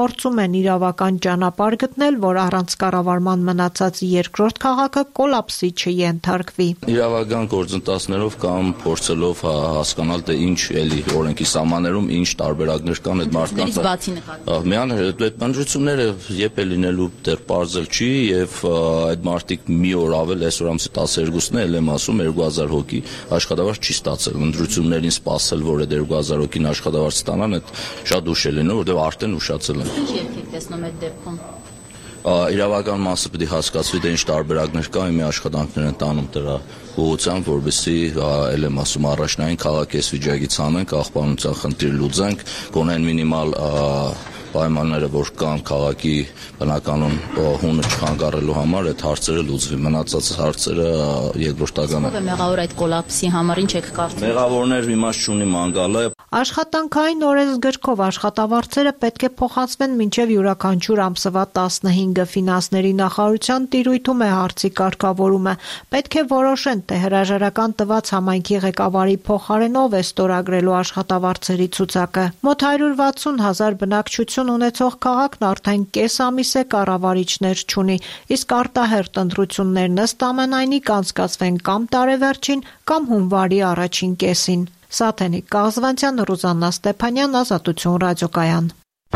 Speaker 17: փորձում են իրավական ճանապարհ գտնել, որ առանց կառավարման մնացած երկրորդ քաղաքը կոլապսի չենթարկվի։
Speaker 18: Իրավական գործընթացներով կամ փորձելով հասկանալ թե ինչ էլի օրենքի սահմաններում ինչ տարբերակներ կան այդ մարդկանց։ Միան այդ բանջությունները երբ է լինելու դեռ բարձր չի եւ այդ մարդիկ մի օր ավել այսօր ամսի տասներկուսն է եմ ասում երկու հազար հոգի աշխատավարձ չի ստացել։ Ընտրություններին սպասել, որ այդ երկու հազար հոգին աշխատավարձ ստանան, այդ շատ ուշ է լինում, որտեղ արդեն ուշացել են։
Speaker 5: Ինչ երկեք տեսնում այդ դեպքում։
Speaker 18: Իրավական մասը պետք է հասկացվի թե ինչ տարբերակներ կան, մի աշխատանքներ են տանում դրա ուղղությամբ, որովհետեւ ել եմ ասում առաջնային քաղաքես վիճակից անենք, աղբանության խնդիր լուծենք, գոնեն մինիմալ պայմանները, որ կան քաղաքի բնականon հունը չխանգարելու համար, այդ հարցերը լուծվի։ Մնացած հարցերը երկրորդական են։
Speaker 5: Մեղավոր այդ կոլապսի համար ինչ եք կարծում։
Speaker 18: Մեղավորներ իմաստ չունի մանգալը։
Speaker 17: Աշխատանքային օրենսգրքով աշխատավարձերը պետք է փոխանցվեն մինչև յուրաքանչյուր ամսվա տասնհինգը։ Ֆինանսների նախարարության տիրույթում է հարցի կարգավորումը։ Պետք է որոշեն, թե հրաժարական տված համայնքի ղեկավարի փոխարեն ով է ստորագրելու աշխատավարձերի ցուցակը։ Մոտ հարյուր վաթսուն հազար բնակչություն ունեցող քաղաքն արդեն կես ամիս է կառավարիչներ չունի, իսկ արտահերթ ընտրություններն ըստ ամենայնի կանցկացվեն կամ տարեվերջին, կամ հունվարի առաջին կեսին։ Սաթենիկ Կազվանցյան, Ռուզաննա Ստեփանյան, Ազատություն ռադիոկայան։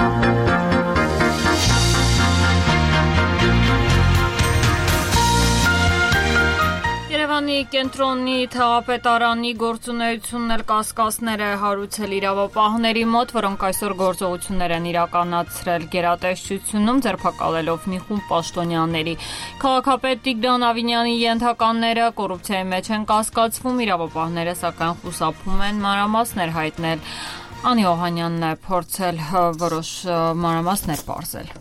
Speaker 1: Երևանի կենտրոնի թաղապետարանի գործունեությունն էլ կասկածներ է հարուցել իրավապահների մոտ, որոնք այսօր գործողություններ են իրականացրել գերատեսչությունում, ձերբակալելով մի խումբ պաշտոնյաների։ Քաղաքապետ Տիգրան Ավինյանի ենթականները կոռուպցիայի մեջ են կասկածվում, իրավապահները սակայն խուսափում են մանրամասներ հայտնել։ Անի Օհանյանն է փորձել որոշ մանրամասներ պարզել։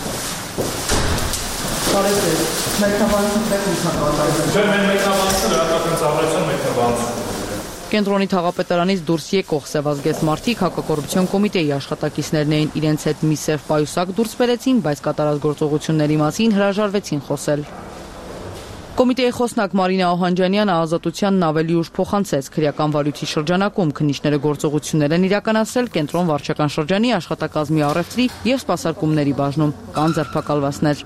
Speaker 19: Կենտրոնի թաղապետարանից դուրս եկող սևազգեց մարդիկ հակակոռուպցիոն կոմիտեի աշխատակիցներն էին, իրենց հետ մի սև պայուսակ դուրս բերեցին, բայց կատարած գործողությունների մասին հրաժարվեցին խոսել։ Կոմիտեի խոսնակ Մարինա Օհանջանյանը Ազատությանն ավելի ուշ փոխանցեց քրեական վարույթի շրջանակում քննիչները գործողություններ են իրականացրել կենտրոն վարչական շրջանի աշխատակազմի առևտրի և սպասարկումների բաժնում, կան ձերբակալվածներ։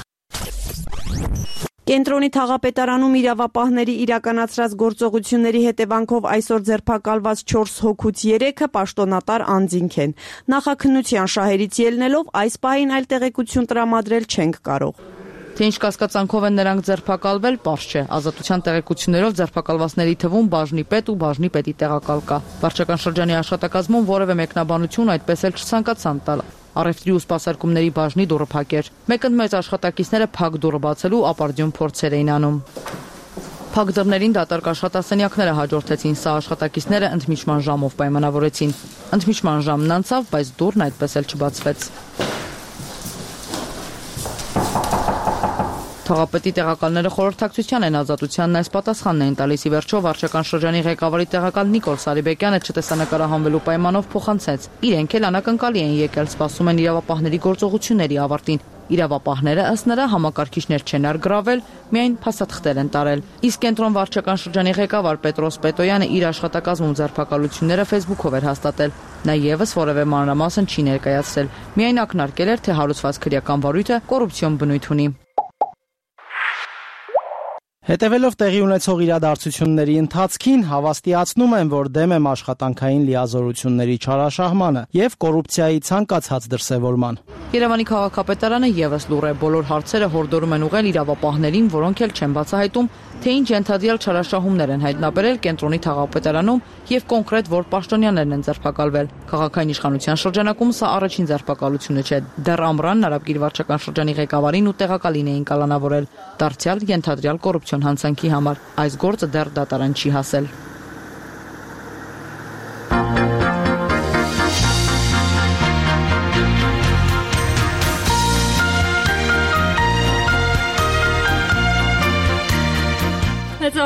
Speaker 15: Կենտրոնի թաղապետարանում իրավապահների իրականացրած գործողությունների հետևանքով այսօր ձերբակալված չորս հոգուց երեքը պաշտոնատար անձինք են։ Նախաքննության շահերից ելնելով այս պահին այլ տեղեկություն տրամադրել չենք կարող։
Speaker 19: Թե ինչ կասկածանքով են նրանք ձերբակալվել, պարզ չէ։ Ազատության տեղեկություններով ձերբակալվածների թվում բաժնի պետ ու բաժնի պետի տեղակալ կա։ Վարչական շրջանի աշխատակազմում որևէ մեկնաբանություն այդպես էլ չցանկացան տալ։ Առևտրի ու սպասարկումների բաժնի դուռը փակ էր։ Մեկ ընդմեծ աշխատակիցները փակ դուռը բացելու ապարդյուն փորձեր էին անում։ Փակ դռներին դատարկ աշխատասենյակները հաջորդեցին, սա աշխատակիցները ընդմիջման ժամով պայմանավորեցին։ Ընդմիջման ժամն անցավ, բայց դուռն այդպես էլ չբացվեց։ Թաղապետի տեղակալները խորհրդակցության են, Ազատությանն այս պատասխանն էին տալիս։ Ի վերջո վարչական շրջանի ղեկավարի տեղակալ Նիկոլ Սարիբեկյանը չտեսանկարահանվելու պայմանով փոխանցեց։ Իրենք էլ անակնկալի են եկել, սպասում են իրավապահների գործողությունների ավարտին։ Իրավապահները ըստ նրա համակարգիչներ չեն արգրավել, միայն փաստաթղթեր են տարել։ Իսկ կենտրոն վարչական շրջանի ղեկավար Պետրոս Պետոյանը իր աշխատակազմում ձերբակալությունները Facebook-ով էր հաստատել։ Նա ևս որևէ մանրամասն չի ներկայացրել, միայն ակնարկել էր, թե հարուցված քրեական վարույթը կոռուպցիոն բնույթ ունի։
Speaker 13: Հետևելով տեղի ունեցող իրադարձությունների ընթացքին հավաստիացնում են, որ դեմ եմ աշխատանքային լիազորությունների չարաշահմանը եւ կոռուպցիայի ցանկացած դրսեւորման։
Speaker 19: Երևանի քաղաքապետարանը ևս լուռ է, բոլոր հարցերը հորդորում են ուղղել իրավապահներին, որոնք էլ չեն բացահայտում, թե ինչ ենթադրյալ չարաշահումներ են հայտնաբերել կենտրոնի թաղապետարանում եւ կոնկրետ որ պաշտոնյաներն են ձերբակալվել։ Քաղաքային իշխանության շրջանակում սա առաջին ձերբակալությունը չէ։ Դեռ ամռանն Արաբգիր վարչական շրջանի ղեկավարին ու տեղակալին էին կալանավորել, դարձյալ ենթադրյալ կոռուպցիոն հանցանքի համար։ Այս գործը դեռ դատարան չի հասել։
Speaker 1: Մեծահարուստ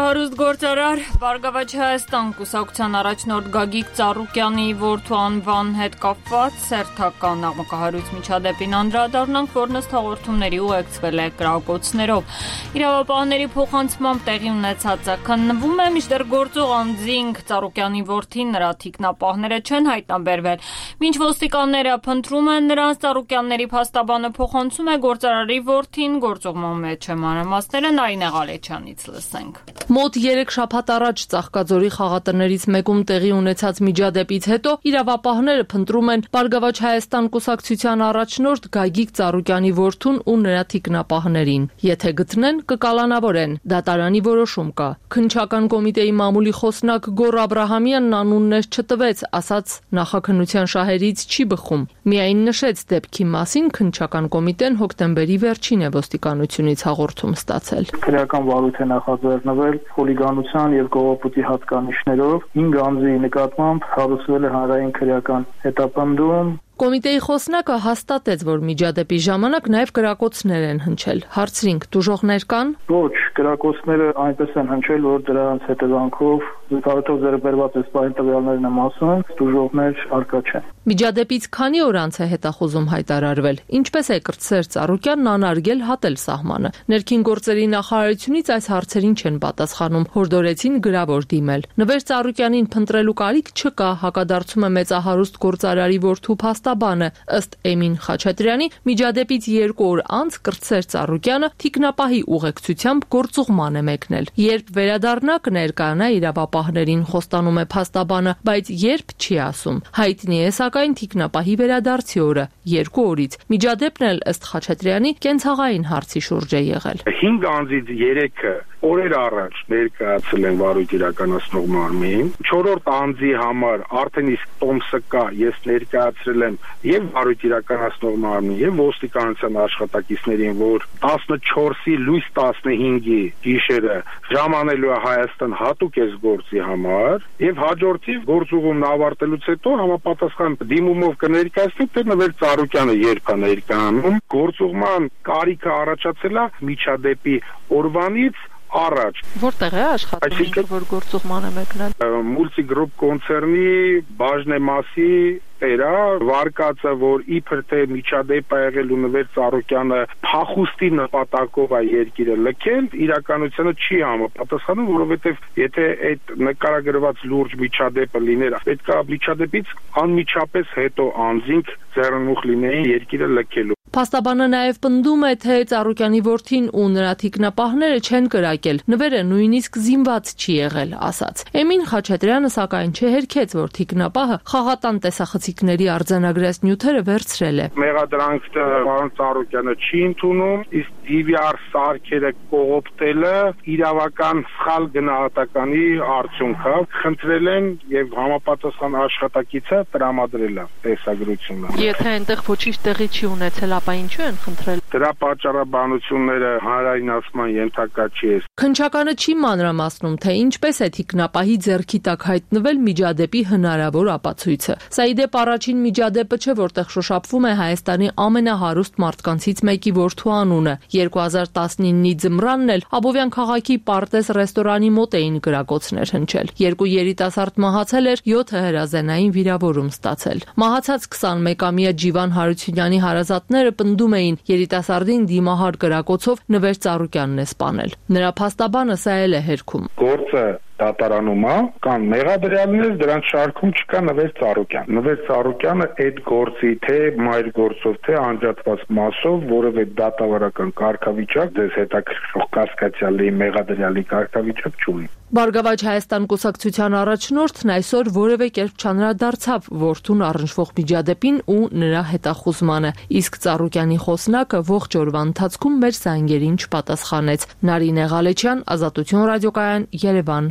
Speaker 1: Գործարար Բարգավաճ Հայաստան կուսակցության առաջնորդ Գագիկ Ծառուկյանի որդու անվան հետ կապված սերտական աղմկահարույց միջադեպին անդրադառնանք, որն ըստ հաղորդումների ուղեկցվել է կրակոցներով։ Իրավապահների փոխանցմամբ տեղի ունեցածը քննվում է, մինչդեռ գործող անձինք Ծառուկյանի որդին նրա թիկնապահները չեն հայտնաբերվել։ Մինչ ոստիկանները փնտրում են նրանց, Ծառուկյանների փաստաբանը փոխանցում է գործարարի որդին, գործողման մեջ է մանրամասները Նարինե Ղալեչյանից լսենք։
Speaker 19: Մոտ երեք շաբաթ առաջ Ծաղկաձորի խաղատներից մեկում տեղի ունեցած միջադեպից հետո իրավապահները փնտրում են Բարգավաճ Հայաստան կուսակցության առաջնորդ Գագիկ Ծառուկյանի որդուն ու նրա թիկնապահներին։ Եթե գտնեն, կկալանավորեն։ Դատարանի որոշում կա։ Քննչական կոմիտեի մամուլի խոսնակ Գոռ Աբրահամյանն անուններ չտվեց, ասաց նախաքննության շահերից չի բխում։ Միայն նշեց դեպքի մասին քննչական կոմիտեն հոկտեմբերի վերջին է ոստիկանությունից հաղորդում ստացել։
Speaker 20: Քրեական վարույթ է նախաձեռնվել խուլիգանության եւ կողոպուտի հատկանիշներով հինգ անձի նկատմամբ հարուցվել է հանրային քրեական հետապնդում։
Speaker 19: Կոմիտեի խոսնակը հաստատեց, որ միջադեպի ժամանակ նաև կրակոցներ են հնչել։ Հարցրինք, տուժողներ կան։
Speaker 20: Ոչ, կրակոցները այնպես են հնչել, որ դրանց հետևանքով զինվորով ձեռբերված էսպային տվյալներն եմ ասում, տուժողներ արկա չեն։
Speaker 19: Միջադեպից քանի օր անց է հետախուզում հայտարարվել։ Ինչպես է կրտսեր Ծառուկյանն անարգել հատել սահմանը։ Ներքին գործերի նախարարությունից այս հարցերին չեն պատասխանում, հորդորեցին գրավոր դիմել։ Նվեր Ծառուկյանին փնտրելու կարիք չկա, հակադարձում է մեծահարուստ գործարարի որդու փաստաբանը։ Ըստ Էմին Խաչատրյանի, միջադեպից երկու օր անց կրտսեր Ծառուկյանը թիկնապահի ուղեկցությամբ գործուղման է մեկնել։ Երբ վերադառնա կներկայանա իրավապահներին, խոստանում է փաստաբանը, բայց երբ չի ասում։ Հայտնի է սակայն թիկնապահի վերադարձի օրը երկու օրից։ Միջադեպն էլ ըստ Խաչատրյանի կենցաղային հարցի շուրջ է եղել։
Speaker 21: հինգ անձից երեքը օրեր առաջ ներկայացել են վարույթ իրականացնող մարմին, չորրորդ անձի համար արդեն իսկ տոմսը կա, ես ներկայացրել եմ եւ վարույթ իրականացնող մարմին եւ ոստիկանության աշխատակիցներին, որ տասնչորսի լույս տասնհինգի գիշերը ժամանելու է Հայաստան հատուկ էս գործի համար եւ հաջորդիվ գործուղումն ավարտելուց հետո համապատասխան դիմումով կներկայացնի թե Նվեր Ծառուկյանը երբ է ներկայանում։ Գործուղման կարիքը առաջացել է միջադեպի օրվանից առաջ։
Speaker 19: Որտեղ է աշխատում, որ գործուղման է մեկնել։
Speaker 21: Մուլտիգրուպ կոնցեռնի բաժնեմասի տերա վարկածը, որ իբր թե միջադեպ է եղել ու Նվեր Ծառուկյանը փախուստի նպատակով է երկիրը լքել, իրականությունը չի համապատասխանում, որովհետև եթե այդ նկարագրված լուրջ միջադեպը լիներ, պետք է միջադեպից անմիջապես հետո անձինք ձեռնմուխ լինեին երկիրը լքելու։
Speaker 19: Փաստաբանը նաև պնդում է, թե Ծառուկյանի որդին ու նրա թիկնապահները չեն կրակել, Նվերը նույնիսկ զինված չի եղել, ասաց։ Էմին Խաչատրյանը սակայն չհերքեց, որ թիկնապահը խաղատան տեսախցիկների արձանագրած նյութերը վերցրել է։
Speaker 21: Մեղադրանքը պարոն Ծառուկյանը չի ընդունում, իսկ դի վի ար սարքերը կողոպտելը իրավական սխալ գնահատականի արդյունք է։ Խնդրել են եւ համապատասխան աշխատակիցը տրամադրել է տեսագրությունը։
Speaker 19: Եթե այնտեղ ոչինչ տեղի չի ունեցել, ապա ինչու են խնդրել։
Speaker 21: Դրա պատճառաբանությունները հանրայնացման ենթակա չի։
Speaker 19: Քննչականը չի մանրամասնում, թե ինչպես է թիկնապահի ձեռքի տակ հայտնվել միջադեպի հնարավոր ապացույցը։ Սա ի դեպ առաջին միջադեպը չէ, որտեղ շոշափվում է Հայաստանի ամենահարուստ մարդկանցից մեկի որդու անունը։ երկու հազար տասնինի ձմռանն էլ Աբովյան քաղաքի Պարտեզ ռեստորանի մոտ էին կրակոցներ հնչել։ Երկու երիտասարդ մահացել էր, յոթը հրազենային վիրավորում ստացել։ Մահացած քսանմեկամյա Ջիվան Հարությունյանի հարազատները պնդում էին, երիտասարդին դիմահար կրակոցով Նվեր Ծառուկյանն է սպանել։ Նրա փաստաբանը սա էլ է հերքում։
Speaker 21: Գործը դատարանում է, կան մեղադրյալներ, դրանց շարքում չկա Նվեր Ծառուկյան։ Նվեր Ծառուկյանը այդ գործի թե մայր գործով, թե անջատված մասով որևէ դատավարական կարգավիճակ, դες հետաքրքրող կասկածյալի մեղադրյալի կարգավիճակ չունի։
Speaker 19: Բարգավաճ Հայաստան կուսակցության առաջնորդն այսօր որևէ կերպ չանդրադարձավ որդուն առնչվող միջադեպին ու նրա հետախուզմանը, իսկ Ծառուկյանի խոսնակը ողջ օրվա ընթացքում մեր զանգերին չպատասխանեց։ Նարինե Ղալեչյան, Ազատություն ռադիոկայան, Երևան։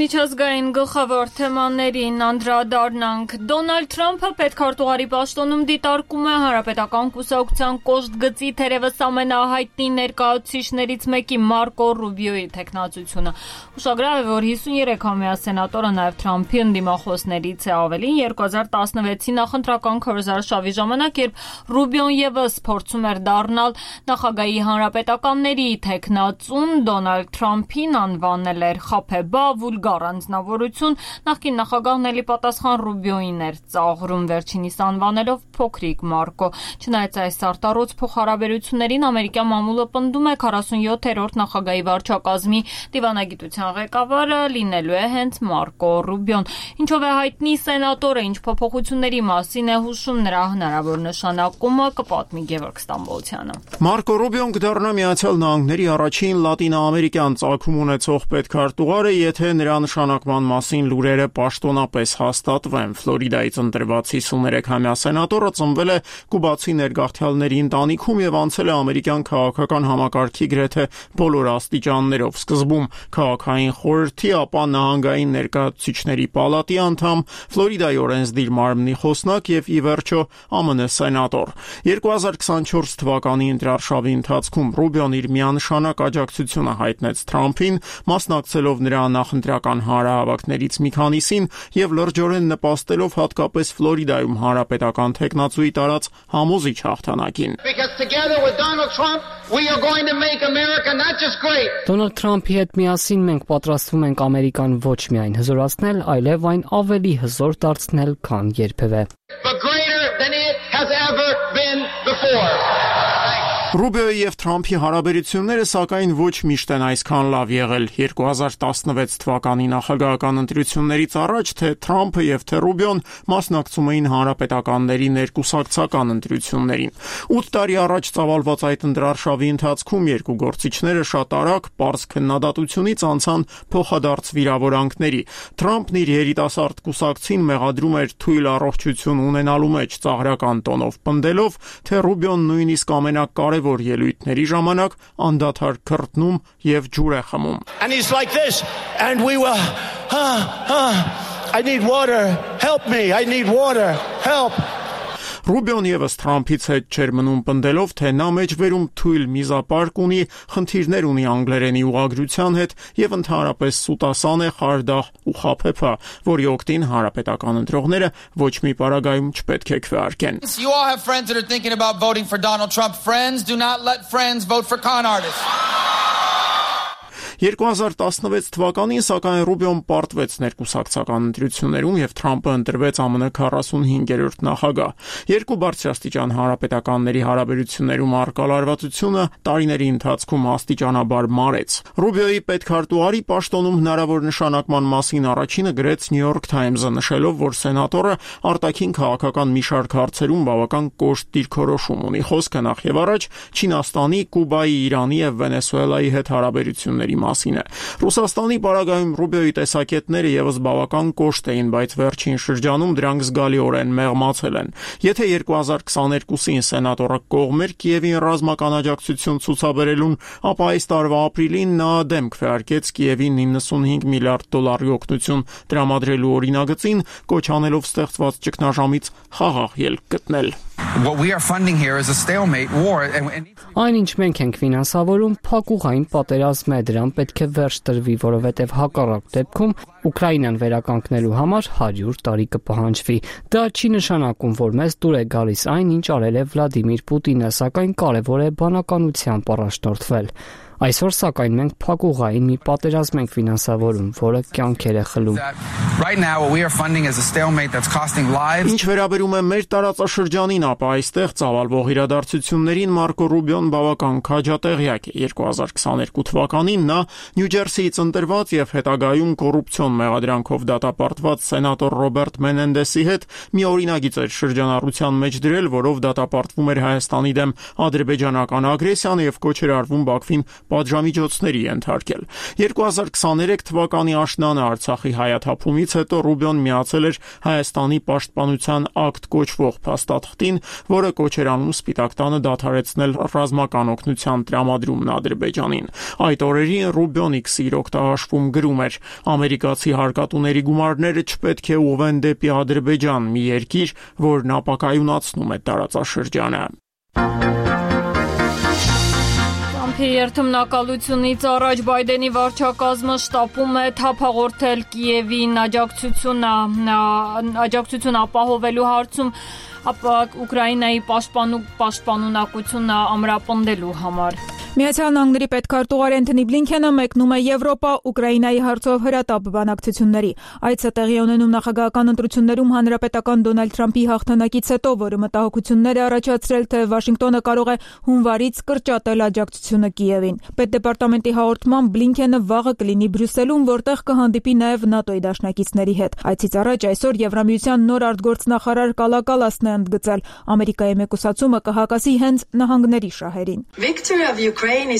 Speaker 1: Միջազգային գլխավոր թեմաներին անդրադառնանք։ Դոնալդ Թրամփը պետքարտուղարի պաշտոնում դիտարկում է Հանրապետական կուսակցության կոշտ գծի թերևս ամենահայտնի ներկայացուցիչներից մեկի Մարկո Ռուբիոյի թեկնածությունը։ Ուշագրավ է, որ հիսուներեքամյա սենատորը նաև Թրամփի ընդդիմախոսներից է, ավելին երկու հազար տասնվեցի նախընտրական քարոզարշավի ժամանակ, երբ Ռուբիոն ևս փորձում էր դառնալ նախագահի հանրապետականների թեկնածուն, Դոնալդ Թրամփին անվանել էր խաբեբա, վուլգար անձնավորություն, նախկին նախագահն էլի պատասխան Ռուբիոյին էր ծաղրում, վերջինիս անվանելով փոքրիկ Մարկո։ Չնայած այս արտառոց փոխհարաբերություններին ամերիկյան մամուլը պնդում է քառասունյոթերորդ նախագահի վարչակազմի դիվանագիտության ղեկավարը լինելու է հենց Մարկո Ռուբիոն։ Ինչով է հայտնի սենատորը, ինչ փոփոխությունների մասին է հուշում նրա հնարավոր նշանակումը, կպատմի Գևորգ Ստամբոլցյանը։
Speaker 4: Մարկո Ռուբիոն կդառնա Միացյալ Նահանգների առաջին լատինաամերիկյան ծագում ունեցող պետքարտուղարը, եթե նրա նշանակման մասին լուրերը պաշտոնապես հաստատվեն։ Ֆլորիդայից ընտրված հիսուներեքամյա սենատորը ծնվել է կուբացի ներգաղթյալների ընտանիքում եւ անցել է ամերիկյան քաղաքական համակարգի գրեթե բոլոր աստիճաններով։ Սկզբում քաղաքային խորհրդի, ապա նահանգային ներկայացուցիչների պալատի անդամ, Ֆլորիդայի օրենսդիր մարմնի խոսնակ եւ ի վերջո Ամն սենատոր։ երկու հազար քսանչորս թվականի ընտրարշավի ընթացքում Ռուբիոն իր միանշանակ աջակցությունը հայտնեց Թրամփին, մասնակցելով նրա նախընտրական հանրահավաքներից մի քանիսին եւ լրջորեն նպաստելով հատկապես Ֆլորիդայում հանրապետական թեկնածուի տարած համոզիչ հաղթանակին։
Speaker 2: Դոնալդ Թրամփի հետ միասին մենք պատրաստվում ենք Ամերիկան ոչ միայն հզորացնել, այլև այն ավելի հզոր դարձնել, քան երբևէ։
Speaker 4: Ռուբիոյի եւ Թրամփի հարաբերությունները սակայն ոչ միշտ են այսքան լավ եղել։ երկու հազար տասնվեց թվականի նախագահական ընտրություններից առաջ թե Թրամփը եւ թե Ռուբիոն մասնակցում էին հանրապետականների ներկուսակցական ընտրություններին։ ութ տարի առաջ ծավալված այդ ընտրարշավի ընթացքում երկու գործիչները շատ արագ պարզ քննադատությունից անցան փոխադարձ վիրավորանքների։ Թրամփն իր երիտասարդ կուսակցին մեղադրում էր թույլ առողջություն ունենալու մեջ ծաղրական տոնով պնդելով, թե Ռուբիոն նույնիսկ ամենակարևոր որ ելույթների ժամանակ անդադար քրտնում եւ ջուր է խմում։
Speaker 12: And he's like this and we were ah ah I need water help me I need water help
Speaker 4: Ռուբիոն եւս Թրամփից հետ չէր մնում պնդելով, թե նա մեջբերում թույլ միզապարկ ունի, խնդիրներ ունի անգլերենի ուղղագրության հետ եւ ընդհանրապես սուտասան է, խարդախ ու խաբեբա, որի օգտին հանրապետական ընտրողները ոչ մի պարագայում չպետք է քվեարկեն։
Speaker 22: You all have friends that are thinking about voting for Donald Trump. Friends, do not let friends vote for con artists.
Speaker 4: երկու հազար տասնվեց թվականին սակայն Ռուբիոն պարտվեց ներկուսակցական ընտրություններում եւ Թրամփը ընտրվեց ԱՄՆ քառասունհինգերորդ նախագահ։ Երկու բարձրաստիճան հանրապետականների հարաբերություններում առկա լարվածությունը տարիների ընթացքում աստիճանաբար մարեց։ Ռուբիոյի պետքարտուղարի պաշտոնում հնարավոր նշանակման մասին առաջինը գրեց New York Times-ը, նշելով, որ սենատորը արտաքին քաղաքական մի շարք հարցերում բավական կոշտ դիրքորոշում ունի։ Խոսքը նախ եւ առաջ Չինաստանի, Կուբայի, Իրանի եւ Վենեսուելայի հետ հարաբերությունների մասին է։ Ռուսաստանի պարագայում Ռուբիոյի տեսակետները եւս բավական կոշտ էին, բայց վերջին շրջանում դրանք զգալիորեն մեղմացել են։ Եթե երկու հազար քսաներկուսին սենատորը կողմ էր Կիևին ռազմական աջակցություն ցուցաբերելուն, ապա այս տարվա ապրիլին նա դեմ քվեարկեց Կիևին իննսունհինգ միլիարդ դոլարի օգնություն տրամադրելու օրինագծին, կոչ անելով ստեղծված ճգնաժամից խաղաղ ելք գտնել։
Speaker 22: What we are funding here is a stalemate war.
Speaker 2: Այն ինչ մենք ենք ֆինանսավորում, փակուղային պատերազմ է, դրան պետք է վերջ տրվի, որովհետև հակառակ դեպքում Ուկրաինան վերականգնելու համար հարյուր տարի կպահանջվի։ Դա չի նշանակում, որ մեզ դուր է գալիս այն, ինչ արել է Վլադիմիր Պուտինը, սակայն կարևոր է բանականությամբ առաջնորդվել։ Այսօր սակայն մենք փակուղային մի պատերազմ ենք ֆինանսավորում, որը կյանքեր է խլում։
Speaker 22: Right now what we are funding is a stalemate that's costing lives.
Speaker 4: Ինչ վերաբերում է մեր տարածաշրջանին, ապա այստեղ ծավալվող իրադարձություններին Մարկո Ռուբիոն բավական քաջատեղյակ է։ երկու հազար քսաներկու թվականին նա Նյու Ջերսիից ընտրված եւ հետագայում կոռուպցիոն մեղադրանքով դատապարտված սենատոր Ռոբերտ Մենենդեսի հետ մի օրինագիծ էր շրջանառության մեջ դրել, որով դատապարտվում էր Հայաստանի դեմ ադրբեջանական ագրեսիան եւ կոչ էր արվում Բաքվին պատժամիջոցների ենթարկել։ երկու հազար քսաներեք թվականի աշնանը Արցախի հայաթափումից հետո Ռուբիոն միացել էր Հայաստանի պաշտպանության ակտ կոչվող փաստաթղթին, որը կոչ էր անում Սպիտակ տանը դադարեցնել ռազմական օգնության տրամադրումն Ադրբեջանին։ Այդ օրերին Ռուբիոն X-ի օգտահաշվում գրում էր. «Ամերիկացի հարկատուների գումարները չպետք է ուղղեն դեպի Ադրբեջան, մի երկիր, որն ապակայունացնում է տարածաշրջանը»։
Speaker 1: Թրամփի երթմնակալությունից առաջ Բայդենի վարչակազմը շտապում է թափահորթել Կիևին աջակցությունը աջակցություն ապահովելու հարցում Ուկրաինայի պաշտպանունակությունը ամրապնդելու համար։
Speaker 7: Միացյալ Նահանգների պետքարտուղար Էնթոնի Բլինքենը մեկնում է Եվրոպա Ուկրաինայի հարցով հրատապ բանակցությունների։ Այցը տեղի ունենում նախագահական ընտրություններում հանրապետական Դոնալդ Թրամփի հաղթանակից հետո, որը մտահոգություններ է առաջացրել, թե Վաշինգտոնը կարող է հունվարից կրճատել աջակցությունը Կիևին։ Պետդեպարտամենտի հաղորդմամբ Բլինքենը վաղը կլինի Բրյուսելում, որտեղ կհանդիպի նաև ՆԱՏՕ-ի դաշնակիցների հետ։ Այցից առաջ այսօր Եվրամիության նոր արտգործնախարար Կալա Կալասն է ընդգծել, Ամերիկայի մեկուսացումը կհակասի հենց նահանգների շահերին։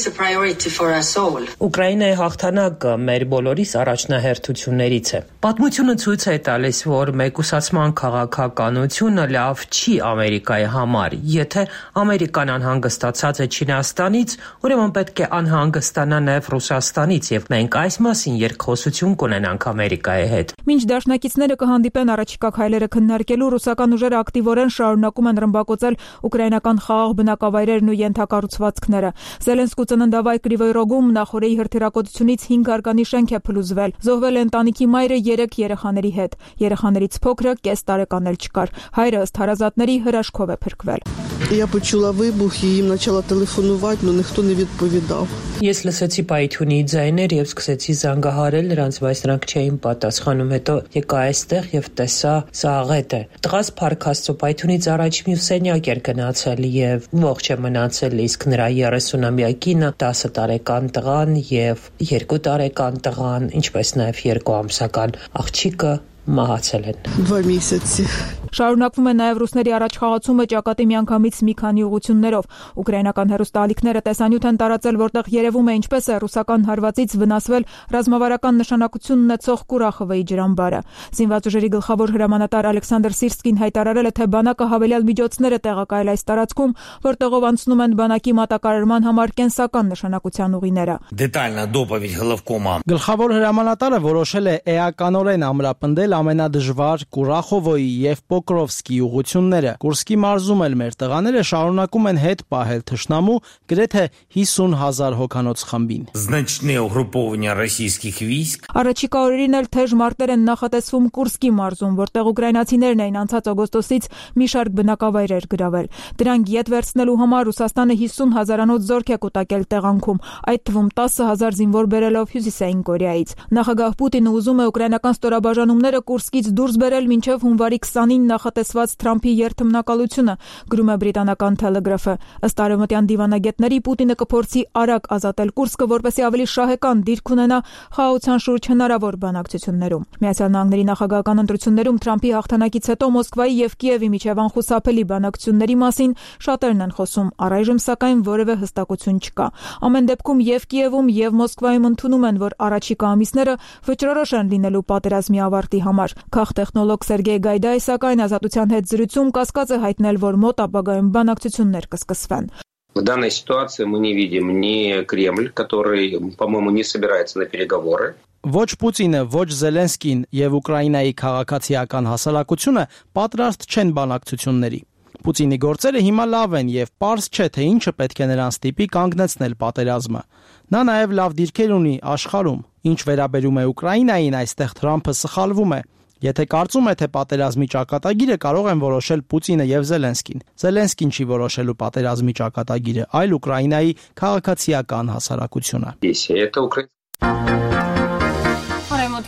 Speaker 8: Ուկրաինայի հաղթանակը մեր բոլորիս առաջնահերթություններից է։ Պատմությունը ցույց է տալիս, որ մեկուսացման քաղաքականությունը լավ չի Ամերիկայի համար։ Եթե Ամերիկան անհանգստացած է Չինաստանից, ուրեմն պետք է անհանգստանա նաև Ռուսաստանից, եւ մենք այս մասին երկխոսություն կունենանք Ամերիկայի հետ։
Speaker 7: Մինչ դաշնակիցները կհանդիպեն առաջիկա քայլերը քննարկելու, ռուսական ուժերը ակտիվորեն շարունակում են ռմբակոծել ուկրաինական խաղաղ բնակավայրերն ու ենթակառուցվածքները։ Զելենսկու ծննդավայր Կրիվոյ Ռոգում նախորդի հրթիռակոծությունից հինգ հարկանի շենք է փլուզվել։ Զոհվել է ընտանիքի մայրը երեք երեխաների հետ։ Երեխաներից փոքրը կես տարեկան էլ չկար։ Հայրը ըստ հարազատների հրաշքով է փրկվել։
Speaker 23: Я почула вибух і їм почала телефонувати, але ніхто не відповідав.
Speaker 8: Ես լսեցի պայթյունի ձայներ եւ սկսեցի զանգահարել նրանց, բայց նրանք չէին պատասխանում։ Հետո եկա այստեղ եւ տեսա սա աղետ է։ Տղաս Փառք Աստծո պայթյունից առաջ մյուս սենյակ էր գնացել եւ ողջ է մնացել, իսկ նրա երեսունամյա կինը, տասը տարեկան տղան եւ երկու տարեկան տղան, ինչպես նաեւ երկու ամսական աղջիկը մահացել են։
Speaker 23: Два місяці.
Speaker 7: Շարունակվում է նաև ռուսների առաջխաղացումը ճակատի միանգամից մի քանի ուղություններով։ Ուկրաինական հեռուստաալիքները տեսանյութ են տարածել, որտեղ երևում է ինչպես է ռուսական հարվածից վնասվել ռազմավարական նշանակություն ունեցող Կուրախովոյի ջրամբարը։ Զինված ուժերի գլխավոր հրամանատար Ալեքսանդր Սիրսկին հայտարարել է, թե բանակը հավելյալ միջոցներ է տեղակայել այս տարածքում, որտեղով անցնում են բանակի մատակարարման համար կենսական նշանակության ուղիները։
Speaker 24: Դետալնա դոպովիչ Գլավկոմա։
Speaker 13: Գլխավոր հրամանատարը որոշել է էականորեն ամրապնդել ամենադժվար Կուրախովոյի եւ Պոկրովսկի ուղությունները։ Կուրսկի մարզում էլ մեր տղաները շարունակում են հետ պահել թշնամու գրեթե հիսուն հազար հոգանոց խմբին։
Speaker 24: Значное угрупование российских войск.
Speaker 7: Առաջիկա օրերին էլ թեժ մարտեր են նախատեսվում Կուրսկի մարզում, որտեղ ուկրաինացիներն էին անցած օգոստոսից մի շարք բնակավայրեր գրավել։ Դրանք յետ վերցնելու համար Ռուսաստանը հիսուն հազարանոց զորք է կուտակել տեղանքում, այդ թվում տասը հազար զինվոր բերելով Հյուսիսային Կորեայից։ Նախագահ Պուտինը ուզում է ուկրաինական ստորաբաժանումները Կուրսկից դուրս բերել մինչև հունվարի քսանին նախատեսված Թրամփի երթմնակալությունը, գրում է բրիտանական Telegraph-ը։ Ըստ արևմտյան դիվանագետների Պուտինը կփորձի արագ ազատել Կուրսկը, որպեսզի ավելի շահեկան դիրք ունենա խաղաղության շուրջ հնարավոր բանակցություններում։ Միացյալ Նահանգների նախագահական ընտրություններում Թրամփի հաղթանակից հետո Մոսկվայի եւ Կիևի միջև անխուսափելի բանակցությունների մասին շատերն են խոսում, առայժմ սակայն որևէ հստակություն չկա։ Ամեն դեպքում եւ Կիևում եւ Մոսկվայում ընդունում են, որ առաջիկա ամիսները վճռորոշ են լինելու պատերազմի ավարտի համար։ Քաղտեխնոլոգ Սերգեյ Գայդայի սակայն Ազատության հետ զրույցում կասկած է հայտնել, որ մոտ ապագայում բանակցություններ կսկսվեն։
Speaker 25: В данной ситуации мы не видим ни Кремль, который, по-моему, не собирается на переговоры.
Speaker 13: Ոչ Պուտինը, ոչ Զելենսկին եւ Ուկրաինայի քաղաքացիական հասարակությունը պատրաստ չեն բանակցությունների։ Պուտինի գործերը հիմա լավ են եւ պարզ չէ, թե ինչը պետք է նրան ստիպի կանգնեցնել պատերազմը։ Նա նաեւ լավ դիրքեր ունի աշխարհում։ Ինչ վերաբերում է Ուկրաինային, այստեղ Թրամփը սխալվում է։ Եթե կարծում է, թե պատերազմի ճակատագիրը կարող են որոշել Պուտինը եւ Զելենսկին։ Զելենսկին չի որոշելու պատերազմի ճակատագիրը, այլ Ուկրաինայի քաղաքացիական հասարակությունը։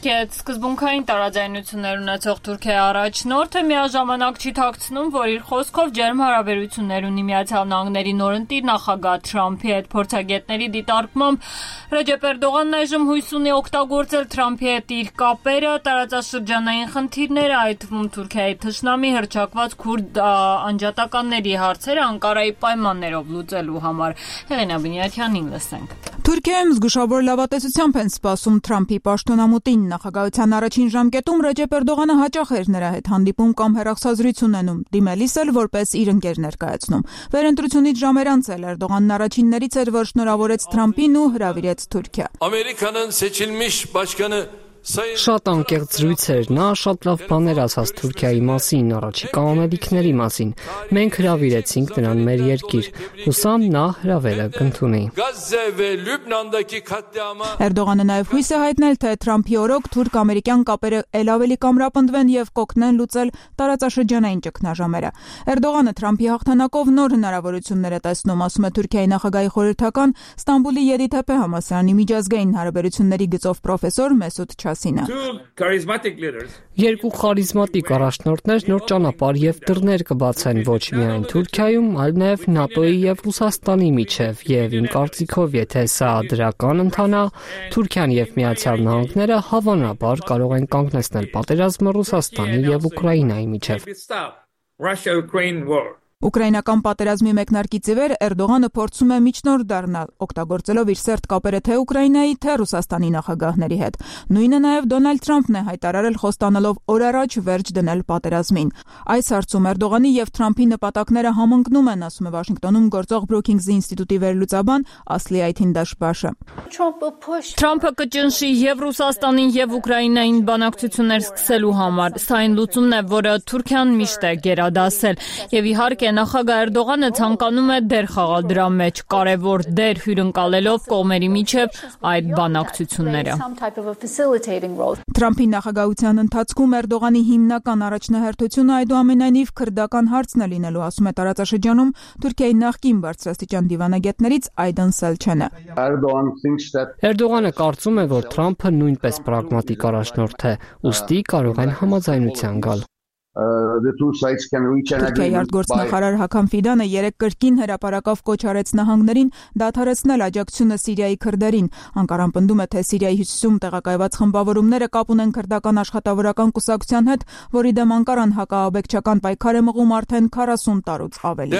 Speaker 1: հետ սկզբունքային տարաձայնություններ ունեցող Թուրքիայի առաջնորդը միաժամանակ չի թաքցնում, որ իր խոսքով ջերմ հարաբերություններ ունի Միացյալ Նահանգների նորընտիր նախագահ Թրամփի հետ։ Փորձագետների դիտարկմամբ Ռեջեփ Էրդողանն այժմ հույս ունի օգտագործել Թրամփի հետ իր կապերը տարածաշրջանային խնդիրները, այդ թվում Թուրքիայի թշնամի հռչակված քուրդ անջատականների հարցերը Անկարայի պայմաններով լուծելու համար։ Հեղինա Բնյատյանին լսենք։
Speaker 7: Թուրքիայում զգուշավոր լավատեսությամբ են սպասում Թրամփի պաշտոնամուտին։ Նախագահության առաջին ժամկետում Ռեջեփ Էրդողանը հաճախ էր նրա հետ հանդիպում կամ հեռախոսազրույցություն անում, դիմելիս էլ որպես իր ընկեր ներկայացնում։ Վերընտրությունից ժամեր անց էլ Էրդողանն առաջիններից էր, որ շնորհավորեց Թրամփին ու հրավիրեց Թուրքիա։
Speaker 9: Ամերիկանın seçilmiş başkanı
Speaker 2: Շատ անկեղծ զրույց էր, նա շատ լավ բաներ ասաց Թուրքիայի մասին, առաջիկա անելիքների մասին։ Մենք հրավիրեցինք նրան մեր երկիր։ Հուսամ նա հրավերը կընդունի։
Speaker 7: Էրդողանը նաև հույս է հայտնել, թե Թրամփի օրոք թուրք-ամերիկյան կապերը ել ավելի կամրապնդվեն եւ կօգնեն լուծել տարածաշրջանային ճգնաժամերը։ Էրդողանը Թրամփի հաղթանակով նոր հնարավորություններ է տեսնում, ասում է Թուրքիայի նախագահի խորհրդական Ստամբուլի Եդիթեփե համալսարանի միջազգային հարաբերությունների գծով պրոֆեսոր Մեսուդ
Speaker 2: Երկու խարիզմատիկ առաջնորդներ նոր ճանապարհ եւ դռներ կբացեն ոչ միայն Թուրքիայում, այլ նաեւ ՆԱՏՕ-ի եւ Ռուսաստանի միջև, եւ իմ կարծիքով, եթե սա դրական ընթանա, Թուրքիան եւ Միացյալ Նահանգները հավանաբար կարող են կանգնեցնել պատերազմը Ռուսաստանի եւ Ուկրաինայի միջև։
Speaker 7: Ուկրաինական պատերազմի մեկնարկից ի վեր Էրդողանը փորձում է միջնորդ դառնալ, օգտագործելով իր սերտ կապերը թե Ուկրաինայի, թե Ռուսաստանի նախագահների հետ։ Նույնը նաև Դոնալդ Թրամփն է հայտարարել, խոստանալով օր առաջ վերջ դնել պատերազմին։ Այս հարցում Էրդողանի եւ Թրամփի նպատակները համընկնում են, ասում է Վաշինգտոնում գործող Brookings ինստիտուտի վերլուծաբան Ասլի Այթինդաշբաշը։
Speaker 1: Թրամփը կճնշի եւ Ռուսաստանին եւ Ուկրաինային բանակցություններ սկսելու համար։ Սա այն լուծումն է, որը Թուրքիան միշտ է գերադասել, եւ իհարկե նախագահ Էրդողանը ցանկանում է դեր խաղալ դրա մեջ, կարևոր դեր հյուրընկալելով կողմերի միջև այդ բանակցությունները։
Speaker 7: Թրամփի նախագահության ընթացքում Էրդողանի հիմնական առաջնահերթությունը այդուամենայնիվ քրդական հարցն է լինելու, ասում է տարածաշրջանում Թուրքիայի նախկին բարձրաստիճան դիվանագետներից Այդան Սելչենը։
Speaker 2: Էրդողանը կարծում է, որ Թրամփը նույնպես պրագմատիկ առաջնորդ է, ուստի կարող են համաձայնության գալ։
Speaker 7: Թուրքիայի արտգործնախարար Հական Ֆիդանը երեկ կրկին հրապարակավ կոչ արեց նահանգներին դադարեցնել աջակցությունը Սիրիայի քրդերին։ Անկարան պնդում է, թե Սիրիայի հյուսիսում տեղակայված խմբավորումները կապ ունեն քրդական աշխատավորական կուսակցության հետ, որի դեմ Անկարան հակաաբեկչական պայքար է մղում արդեն քառասուն տարուց ավելի։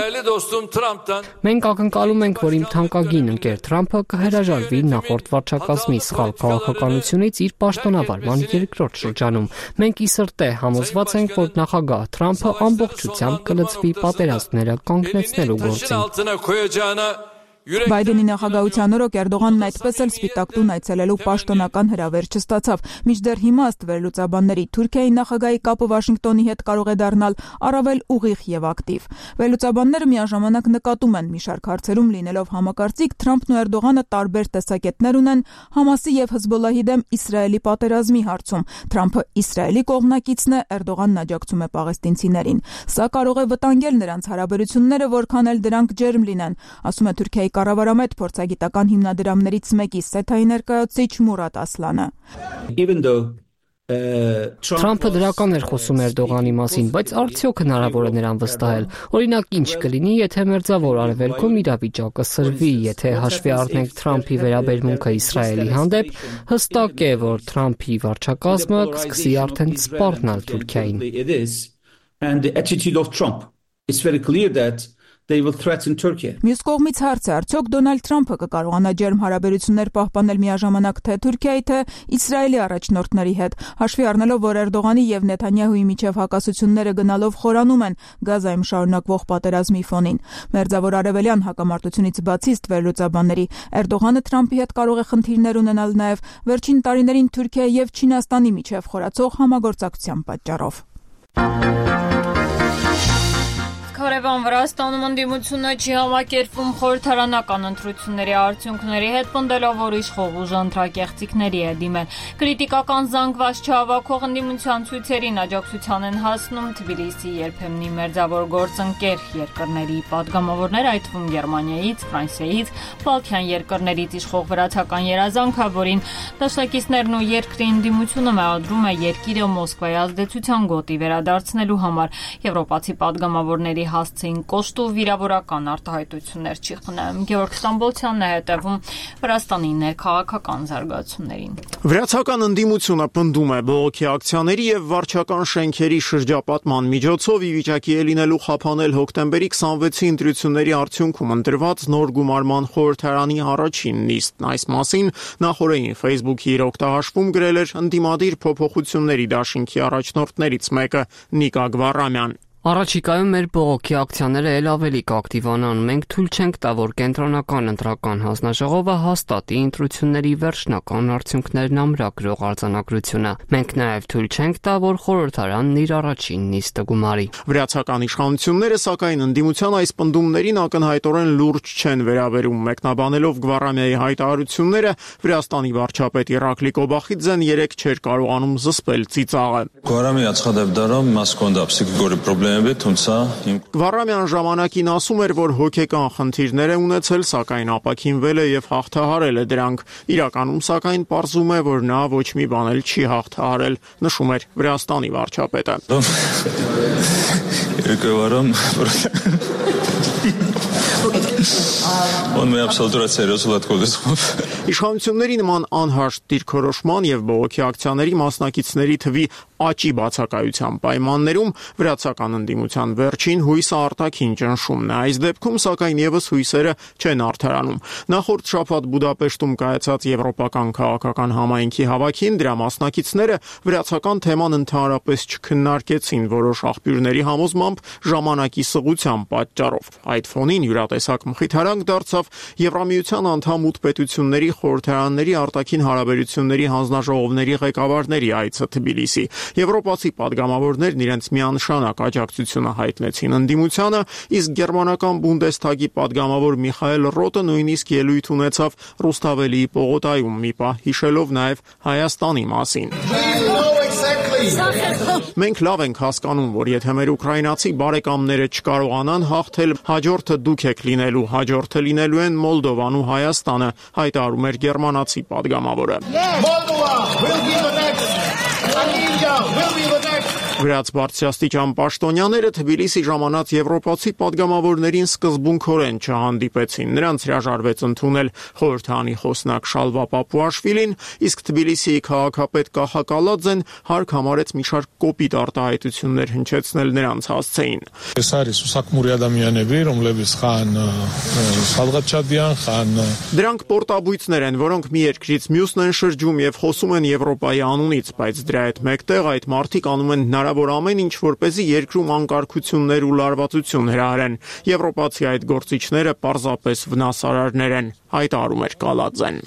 Speaker 2: Մենք ակնկալում ենք, որ իմ թանկագին ընկեր Թրամփը կհրաժարվի նախորդ վարչակազմի սխալ քաղաքականությունից իր պաշտոնավարման երկրորդ շրջանում։ Մենք ի սրտե համոզված ենք, որ նախագահ Թրամփը ամբողջությամբ կլծվի պատերազմները կանգնեցնելու գործին։
Speaker 7: Բայդենի նախագահության օրոք Էրդողանն այդպես էլ Սպիտակ տուն այցելելու պաշտոնական հրավեր չստացավ։ Մինչդեռ հիմա ըստ վերլուծաբանների Թուրքիայի նախագահի կապը Վաշինգտոնի հետ կարող է դառնալ առավել ուղիղ եւ ակտիվ։ Վերլուծաբանները միաժամանակ նկատում են մի շարք հարցերում լինելով համակարծիք Թրամփն ու Էրդողանը տարբեր տեսակետներ ունեն Համասի եւ Հեզբոլլահի դեմ Իսրայելի պատերազմի հարցում։ Թրամփը Իսրայելի կողմնակիցն է, Էրդողանն աջակցում է պաղեստինցիներին։ Սա կարող է վտանգել նրանց հարաբերությունները, որքան էլ դրանք ջերմ լինեն, ասում է Թուրքիայի կառավարամետ փորձագիտական հիմնադրամներից մեկի Սեթայի ներկայացուցիչ Մուրադ Ասլանը։
Speaker 2: Թրամփը դրական էր խոսում Էրդողանի մասին, բայց արդյոք հնարավոր է նրան վստահել։ Օրինակ, ինչ կլինի, եթե Մերձավոր Արևելքում իրավիճակը սրվի, եթե հաշվի առնենք Թրամփի վերաբերմունքը Իսրայելի հանդեպ, հստակ է, որ Թրամփի վարչակազմը կսկսի արդեն սպառնալ Թուրքիային։
Speaker 7: They will threaten Turkey. Մյուս կողմից հարց է, արդյոք Դոնալդ Թրամփը կկարողանա ջերմ հարաբերություններ պահպանել միաժամանակ թե Թուրքիայի, թե Իսրայելի առաջնորդների հետ, հաշվի առնելով, որ Էրդողանի եւ Նեթանյահուի միջև հակասությունները գնալով խորանում են Գազայում շարունակվող պատերազմի ֆոնին։ Մերձավոր արևելյան հակամարտությունից բացի ըստ վերլուծաբանների, Էրդողանը Թրամփի հետ կարող է խնդիրներ ունենալ նաեւ վերջին տարիներին Թուրքիայի եւ Չինաստանի միջև խորացող համագործակցության պատճառով։
Speaker 1: Երևան Վրաստանում ընդդիմությունը չի համակերպվում խորհրդարանական ընտրությունների արդյունքների հետ, պնդելով, որ իշխող ուժ ընտրակեղծիքների է դիմել։ Կրիտիկական զանգված չհավաքող ընդդիմության ցույցերին աջակցության են հասնում Թբիլիսի երբեմնի մերձավոր գործընկեր երկրների պատգամավորներ, այդ թվում Գերմանիայից, Ֆրանսիայից, Բալթյան երկրներից իշխող վրացական երազանքը, որին դաշնակիցներն ու երկրի ընդդիմությունը մեղադրում է երկիրը Մոսկվայի ազդեցության գոտի վերադարձնելու համար։ Եվրոպացի պատգամավորների հասցեին կոշտ ու վիրավորական արտահայտություններ չի խնայում։ Գեորգ Ստամբոլցյանն է հետևում Վրաստանի ներքաղաքական զարգացումներին։
Speaker 4: Վրացական ընդդիմությունը պնդում է բողոքի ակցիաների եւ վարչական շենքերի շրջապատման միջոցով ի վիճակի է լինելու խափանել հոկտեմբերի քսանվեցի ընտրությունների արդյունքում ընտրված նոր գումարման խորհրդարանի առաջին նիստն։ Այս մասին նախորդին Facebook-ի իր օգտահաշվում գրել էր ընդդիմադիր փոփոխությունների դաշինքի առաջնորդներից մեկը Նիկա Գվարամյան։
Speaker 2: Առաջիկայում մեր բողոքի ակցիաները ել ավելի կակտիվանան։ Մենք թույլ չենք տա, որ կենտրոնական ընտրական հանձնաժողովը հաստատի ընտրությունների վերջնական արդյունքներն ամրագրող արձանագրությունը։ Մենք նաև թույլ չենք տա, որ խորհրդարանն իր առաջին նիստը գումարի։
Speaker 4: Վրացական իշխանությունները, սակայն, ընդդիմության այս պնդումներին ակնհայտորեն լուրջ չեն վերաբերում։ Մեկնաբանելով Գվարամյայի հայտարարությունները, Վրաստանի վարչապետ Իրակլի Կոբախիձեն երեք չէր կարողանում զսպել ծիծաղը։
Speaker 3: Գվարամի ածխադեպդարում մասկոնդա պսիխիկորի պրոբլեմ
Speaker 4: Գվարամյան ժամանակին ասում էր, որ հոգեկան խնդիրներ է ունեցել, սակայն ապաքինվել է եւ հաղթահարել է դրանք։ Իրականում, սակայն, պարզում է, որ նա ոչ մի բան էլ չի հաղթահարել, նշում էր Վրաստանի վարչապետը։ Իշխանությունների նման անհաշտ դիրքորոշման եւ բողոքի ակցիաների մասնակիցների թվի աճի բացակայության պայմաններում վրացական ընդդիմության վերջին հույսը արտաքին ճնշումն է։ Այս դեպքում, սակայն, եւս հույսերը չեն արդարանում։ Նախորդ շաբաթ Բուդապեշտում կայացած Եվրոպական քաղաքական համայնքի հավաքին դրա մասնակիցները վրացական թեման ընդհանրապես չքննարկեցին որոշ աղբյուրների համոզմամբ ժամանակի սղության պատճառով։ Այդ ֆոնին յուրատեսակ մխիթարանք դարձավ Եվրամիության անդամ ութ պետությունների խորհրդարանների արտաքին հարաբերությունների հանձնաժողովների ղեկավարների այցը Թբիլիսի։ Եվրոպացի պատգամավորներն իրենց միանշանակ աջակցությունը հայտնեցին ընդդիմությանը, իսկ գերմանական Բունդեսթագի պատգամավոր Միխայել Ռոտը նույնիսկ ելույթ ունեցավ Ռուստավելիի պողոտայում մի պահ, հիշելով նաև Հայաստանի մասին։ Մենք լավ ենք հասկանում, որ եթե մեր ուկրաինացի բարեկամները չկարողանան հաղթել, հաջորդը դուք եք լինելու, հաջորդը լինելու են Մոլդովան ու Հայաստանը, հայտարարում էր գերմանացի պատգամավորը։ Վրաց բարձրաստիճան պաշտոնյաները Թբիլիսի ժամանած եվրոպացի պատգամավորներին սկզբունքորեն չհանդիպեցին։ Նրանց հրաժարվեց ընդունել խորհրդարանի խոսնակ Շալվա Պապուաշվիլին, իսկ Թբիլիսիի քաղաքապետ Կախակալաձեն հարկ համարեց մի շարք կոպիտ արտահայտություններ հնչեցնել նրանց հասցեին։ Դրանք պորտաբույծներ են, որոնք մի երկրից մյուսն են շրջում եւ խոսում են Եվրոպայի անունից, բայց դրա հետ մեկտեղ այդ մարդիկ անում են հնարավոր ամեն ինչ, որպեսզի երկրում անկարգություններ ու լարվածություն հրահրեն։ Եվրոպացի այդ գործիչները պարզապես վնասարարներ են, հայտարարում էր Կալաձեն։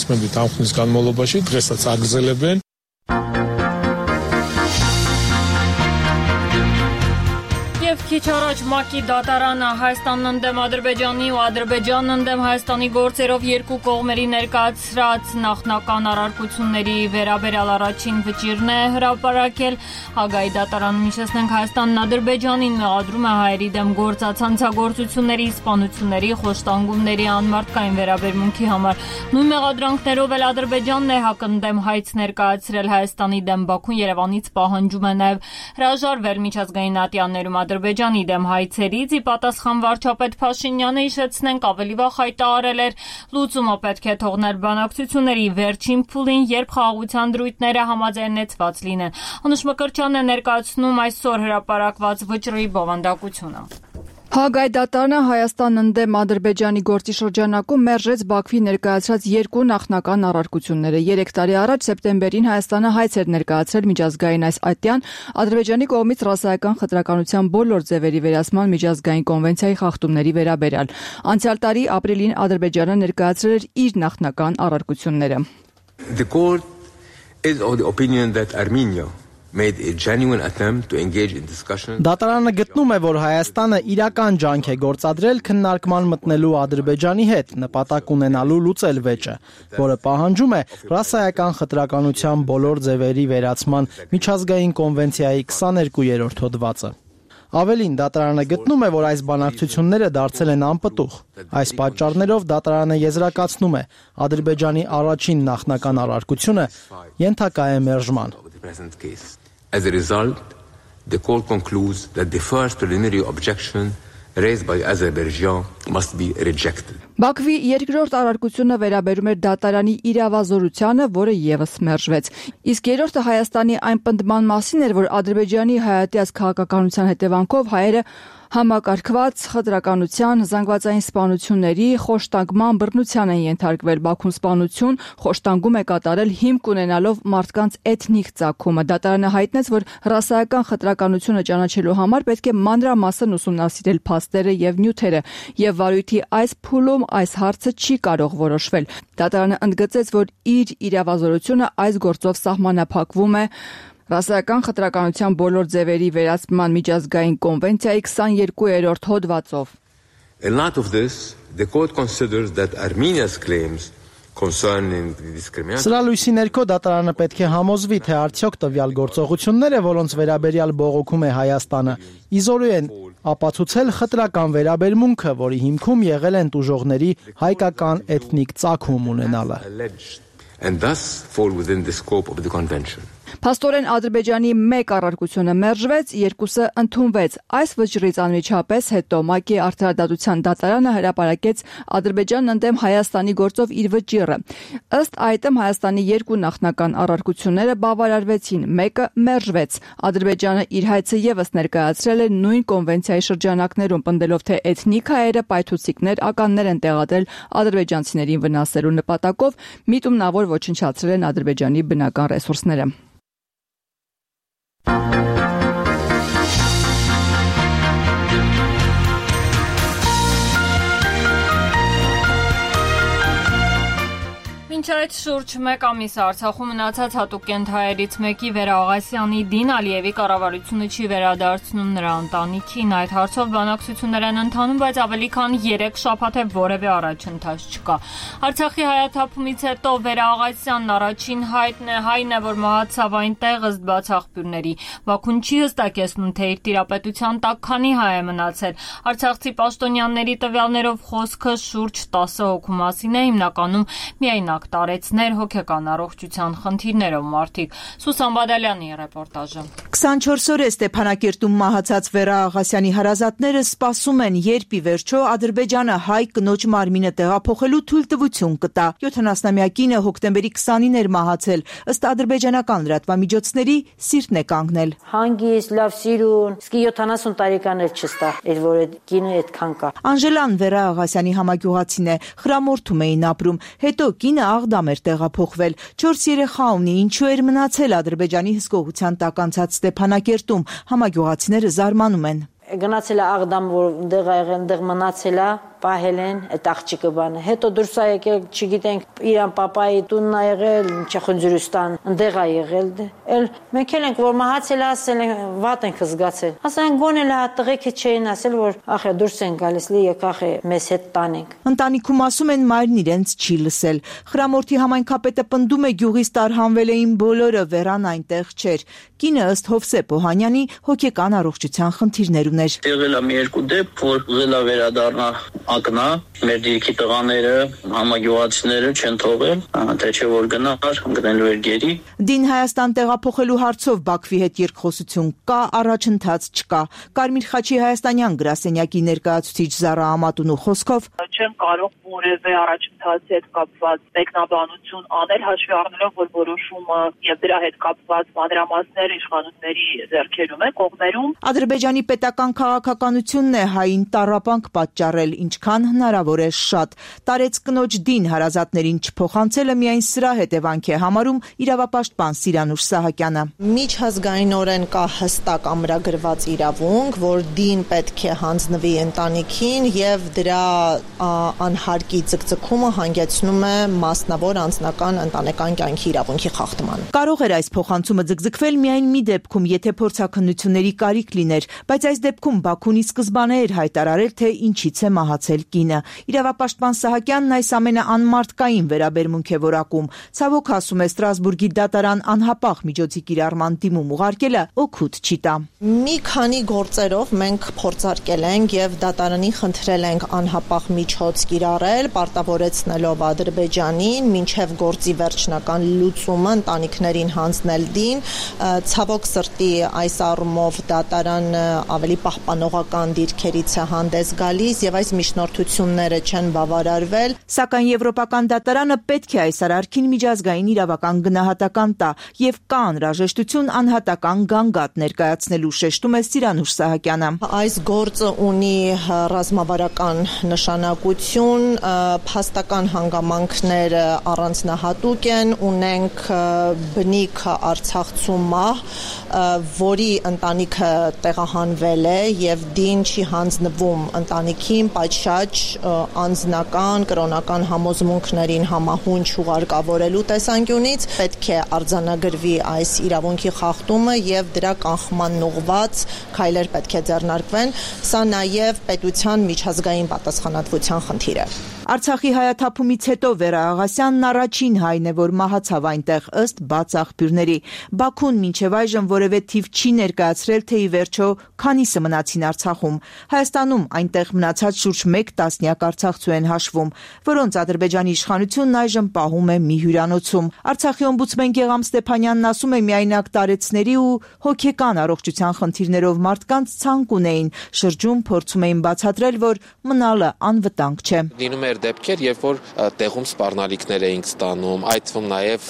Speaker 1: Քիչ առաջ ՄԱԿ-ի դատարանը Հայաստանն ընդդեմ Ադրբեջանի ու Ադրբեջանն ընդդեմ Հայաստանի գործերով երկու կողմերի ներկայացրած նախնական առարկությունների վերաբերյալ առաջին վճիրն է հրապարակել։ Հագայի դատարանում հիշեցնենք Հայաստանն Ադրբեջանին մեղադրում է հայերի դեմ գործած հանցագործությունների, սպանությունների, խոշտանգումների, անմարդկային վերաբերմունքի համար։ Նույն մեղադրանքներով էլ Ադրբեջանն է ՀԱԿ-ն դեմ հայց ներկայացրել Հայաստանի դեմ։ Բաքուն Երևանից պահանջում է նաև հրաժարվել միջազգային ատյաններում Ադրբեջանի դեմ հայցերից։ Ի պատասխան վարչապետ Փաշինյանը, հիշեցնենք, ավելի վաղ հայտարարել էր լուծումը պետք է թողնել բանակցությունների վերջին փուլին, երբ խաղաղության դրույթները համաձայնեցված լինեն։ Անուշ Մկրտչյանն է ներկայացնում այսօր հրապարակված վճռի բովանդակությունը։
Speaker 10: Հագայի դատարանը Հայաստանն ընդդեմ Ադրբեջանի գործի շրջանակում մերժեց Բաքվի ներկայացրած երկու նախնական առարկությունները։ Երեք տարի առաջ սեպտեմբերին Հայաստանը հայց էր ներկայացրել միջազգային այս ատյան Ադրբեջանի կողմից ռասայական խտրականության բոլոր ձևերի վերացման միջազգային կոնվենցիայի խախտումների վերաբերյալ։ Անցյալ տարի ապրիլին Ադրբեջանը ներկայացրել էր իր նախնական առարկությունները։
Speaker 11: The court is of the opinion that Armenia
Speaker 5: made a genuine attempt to engage in discussion.
Speaker 13: Դատարանը գտնում է, որ Հայաստանը իրական ջանք է գործադրել քննարկման մտնելու Ադրբեջանի հետ, նպատակ ունենալու լուծել վեճը, որը պահանջում է ռասայական խտրականության բոլոր ձևերի վերացման միջազգային կոնվենցիայի քսաներկուերորդ հոդվածը։ Ավելին, դատարանը գտնում է, որ այս բանակցությունները դարձել են անպտուղ։ Այս պատճառներով դատարանը եզրակացնում է, Ադրբեջանի առաջին նախնական առարկությունը ենթակա է մերժման։
Speaker 5: As a result, the court concludes that the first preliminary objection raised by Azerbaijan must be rejected.
Speaker 10: Բաքվի երկրորդ առարկությունը վերաբերում էր դատարանի իրավազորությանը, որը եւս մերժվեց։ Իսկ երրորդը Հայաստանի այն պնդման մասին էր, որ Ադրբեջանի հայատյաց քաղաքականության հետևանքով հայերը համակարգված խտրականության, զանգվածային սպանությունների, խոշտանգման, բռնության են ենթարկվել։ Բաքուն սպանություն խոշտանգում է կատարել հիմք ունենալով մարդկանց էթնիկ ծագումը։ Դատարանը հայտնեց, որ ռասայական խտրականությունը ճանաչելու համար պետք է մանրամասն ուսումնասիրել փաստերը եւ նյութերը, եւ վարույթի այս փուլում այս հարցը չի կարող որոշվել։ Դատարանը ընդգծեց, որ իր իրավազորությունը այս գործով սահմանափակվում է ռասայական խտրականության բոլոր ձևերի վերացման միջազգային կոնվենցիայի քսաներկուերորդ հոդվածով։
Speaker 5: In light of this, the court considers that Armenia's claims concerning the discrimination.
Speaker 13: Սրա լույսի ներքո դատարանը պետք է համոզվի, թե արդյոք տվյալ գործողությունները, որոնց վերաբերյալ բողոքում է Հայաստանը, իզորու են ապացուցել խտրական վերաբերմունքը, որի հիմքում եղել են տուժողների հայկական էթնիկ ծագում ունենալը։
Speaker 5: And thus fall within the scope of the convention.
Speaker 10: Փաստորեն Ադրբեջանի մեկ առարկությունը մերժվեց, երկուսը ընդունվեց։ Այս վճռից անմիջապես հետո ՄԱԿ-ի արդարադատության դատարանը հրապարակեց Ադրբեջանն ընդդեմ Հայաստանի գործով իր վճիռը։ Ըստ այդմ Հայաստանի երկու նախնական առարկությունները բավարարվեցին, մեկը մերժվեց։ Ադրբեջանը իր հայցը եւս ներկայացրել է նույն կոնվենցիայի շրջանակներում, պնդելով, թե էթնիկ հայերը պայթուցիկներ, ականներ են տեղադրել ադրբեջանցիներին վնասելու նպատակով, միտումնավոր ոչնչացրել են Ադրբեջանի բնական ռեսուրսները։
Speaker 1: Մինչ այդ շուրջ մեկ ամիս Արցախում մնացած հատուկ կենթայերից մեկի Վերա Աղասյանի Դին Ալիևի կառավարությունը չի վերադարձնում նրա ընտանիքին։ Այդ հարցով բանակցություններ են ընթանում, բայց ավելի քան երեք շաբաթ է որևէ առաջընթաց չկա։ Արցախի հայաթափումից հետո Վերա Աղասյանն առաջին հայտն է, հայն է, որ մահացավ այնտեղ ըստ բաց աղբյուրների։ Բաքուն չի հստակեցնում, թե իր տիրապետության տակ քանի հայ է մնացել։ Արցախցի պաշտոնյաների տվյալներով խոսքը շուրջ տասը հոգու մասին է, հիմնականում միայնակ տարեցներ, հոգեկան առողջության խնդիրներով մարդիկ։ Սուսան Բադալյանի ռեպորտաժը։
Speaker 6: քսանչորս օր է Ստեփանակերտում մահացած Վերա Աղասյանի հարազատները սպասում են, երբ ի վերջո Ադրբեջանը հայ կնոջ մարմինը տեղափոխելու թույլտվություն կտա։ յոթանասնամյակինը հոկտեմբերի քսանին էր մահացել, ըստ ադրբեջանական լրատվամիջոցների սիրտն է կանգնել։
Speaker 11: Հանգիստ, լավ սիրուն, իսկ յոթանասուն տարեկան էլ չստա, այդ որ այդ կինը այդքան կա։
Speaker 6: Անժելան Վերա Աղասյանի համագյուղացին է, Խրամորթում էին ապրում, հետո կինը Աղդամ էր տեղափոխվել, չորս երեխա ունի, ինչու էր մնացել Ադրբեջանի հսկողության տակ անցած Ստեփանակերտում, համագյուղացիները զարմանում են։
Speaker 11: Գնացել է Աղդամ, որ այնտեղ ա եղել, այնտեղ մնացել է, պահել են այդ աղջիկը բանը։ Հետո դուրս ա եկել, չգիտենք, իրան պապայի տունն ա եղել, Չախնջուրստան, այնտեղ ա եղել։ Էլ մենք ենք, որ մահացել է, ասել են, վատ ենք զգացել։ Ասեն գոնել է տղեկը չէին ասել, որ ախե դուրս են գալիս, լի եկախ է մեզ հետ տանենք։
Speaker 6: Ընտանիքում ասում են մայրն իրենց չի լսել։ Խրամորթի համայնքապետը պնդում է գյուղից տարհանվել էին բոլորը, Վերան այնտեղ չէր։ Կինը ըստ Հովսեփ Օհանյանի հոգեկան առողջության խնդիրներ ուներ։
Speaker 14: Եղել է մի երկու դեպք, որ ղելա վերադառնա ակնա, մեր դիրքի տղաները, համագյուղացիները չեն թողել, թե չէ որ գնար, գնելու էր գերի։
Speaker 6: Դին Հայաստան տեղափոխելու հարցով Բաքվի հետ երկխոսություն կա, առաջընթաց չկա։ Կարմիր խաչի հայաստանյան գրասենյակի ներկայացուցիչ Զարա Ամատունու խոսքով
Speaker 16: չեմ կարող որևէ առաջընթացի հետ կապված մեկնաբանություն անել, հաշվի առնելով, որ որոշումը եւ դրա հետ կապված մանրամասները իշխանությունների ձեռքերում է, կողմերում։
Speaker 6: Ադրբեջանի պետական քաղաքականությունն է հային տառապանք պատճառել, ինչ ինչքան հնարավոր է շատ։ Տարեց կնոջ դին հարազատներին չփոխանցելը միայն սրա հետևանք է համարում իրավապաշտպան Սիրանուշ Սահակյանը։
Speaker 15: Միջազգայինորեն կա հստակ ամրագրված իրավունք, որ դին պետք է հանձնվի ընտանիքին եւ դրա անհարկի ցկցկումը հանգեցնում է մասնավոր անձնական ընտանեկան կյանքի իրավունքի խախտմանը։ Կարող էր այս փոխանցումը ձգձգվել միայն մի դեպքում, եթե փորձաքննությունների կարիք լիներ, բայց այս դեպքում Բաքուն ի սկզբանե էր հայտարարել, թե ինչից է մահացել կինը։ Իրավապաշտպան Սահակյանն այս ամենը անմարդկային վերաբերմունք է որակում։ Ցավոք ասում է, Ստրասբուրգի դատարան անհապաղ միջոցի կիրառման դիմում ուղարկելը օգուտ չի տա։ Մի քանի գործերով մենք փորձարկել ենք եւ դատարանի խնդրել ենք անհապաղ միջոց կիրառել, պարտավորեցնելով Ադրբեջանին մինչև գործի վերջնական լուծումը ընտանիքներին հանձնել դին։ Ցավոք սրտի այս առումով դատարանը ավելի պահպանողական դիրքերից է հանդես գալիս եւ այս միջնորդությունները չեն բավարարվել, սակայն Եվրոպական դատարանը պետք է այս արարքին միջազգային իրավական գնահատական տա եւ կա անհրաժեշտություն անհատական գանգատ ներկայացնելու, շեշտում է Սիրանուշ Սահակյանը։ Այս գործը ունի ռազմավարական նշանակություն, փաստական հանգամանքները առանձնահատուկ են, ունենք բնիկ արցախցու մահ, որի ընտանիքը տեղահանվել է եւ դին չի հանձնվում ընտանիքին պատշաճ անձնական կրոնական համոզմունքներին համահունչ ուղարկավորելու տեսանկյունից պետք է արձանագրվի այս իրավունքի խախտումը եւ դրա կանխման ուղղված քայլեր պետք է ձեռնարկվեն։ Սա նաեւ պետության միջազգային պատասխանատվության խնդիր է։ Արցախի հայաթափումից հետո Վերա Աղասյանն առաջին հայն է, որ մահացավ այնտեղ ըստ բաց աղբյուրների։ Բաքուն մինչև այժմ որևէ թիվ չի ներկայացրել, թե ի վերջո քանիսը մնացին Արցախում։ Հայաստանում այնտեղ մնացած շուրջ մեկ տասնյակ արցախցու են հաշվում, որոնց Ադրբեջանի իշխանությունն այժմ պահում է մի հյուրանոցում։ Արցախի օմբուդսմեն Գեղամ Ստեփանյանն ասում է, միայնակ տարեցների ու հոգեկան առողջության խնդիրներով մարդկանց ցանկ ունեին, շրջում փորձում էին բացատրել, որ մնալը անվտանգ չէ։
Speaker 17: Լինում էր դեպքեր, երբ որ տեղում սպառնալիքներ էինք ստանում, այդ թվում նաև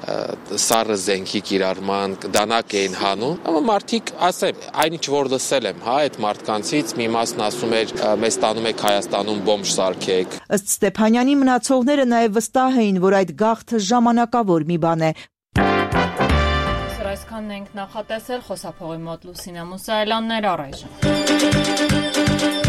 Speaker 17: սառը զենքի կիրառման դանակ էին հանում, amma մարդիկ ասեմ, այնինչ որ լսել եմ, հա, այդ մարդկանցից մի մասն ասում էր, մեզ տանում եք Հայաստանում բոմբ սարքեք։ Ըստ
Speaker 6: Ստեփանյանի մնացողները նաև վստահ էին, որ այդ գաղթը ժամանակավոր մի բան է։
Speaker 1: Այսքանն ենք նախատեսել, խոսափողի մոտ Լուսինե Մուսայելյաններ առայժմ։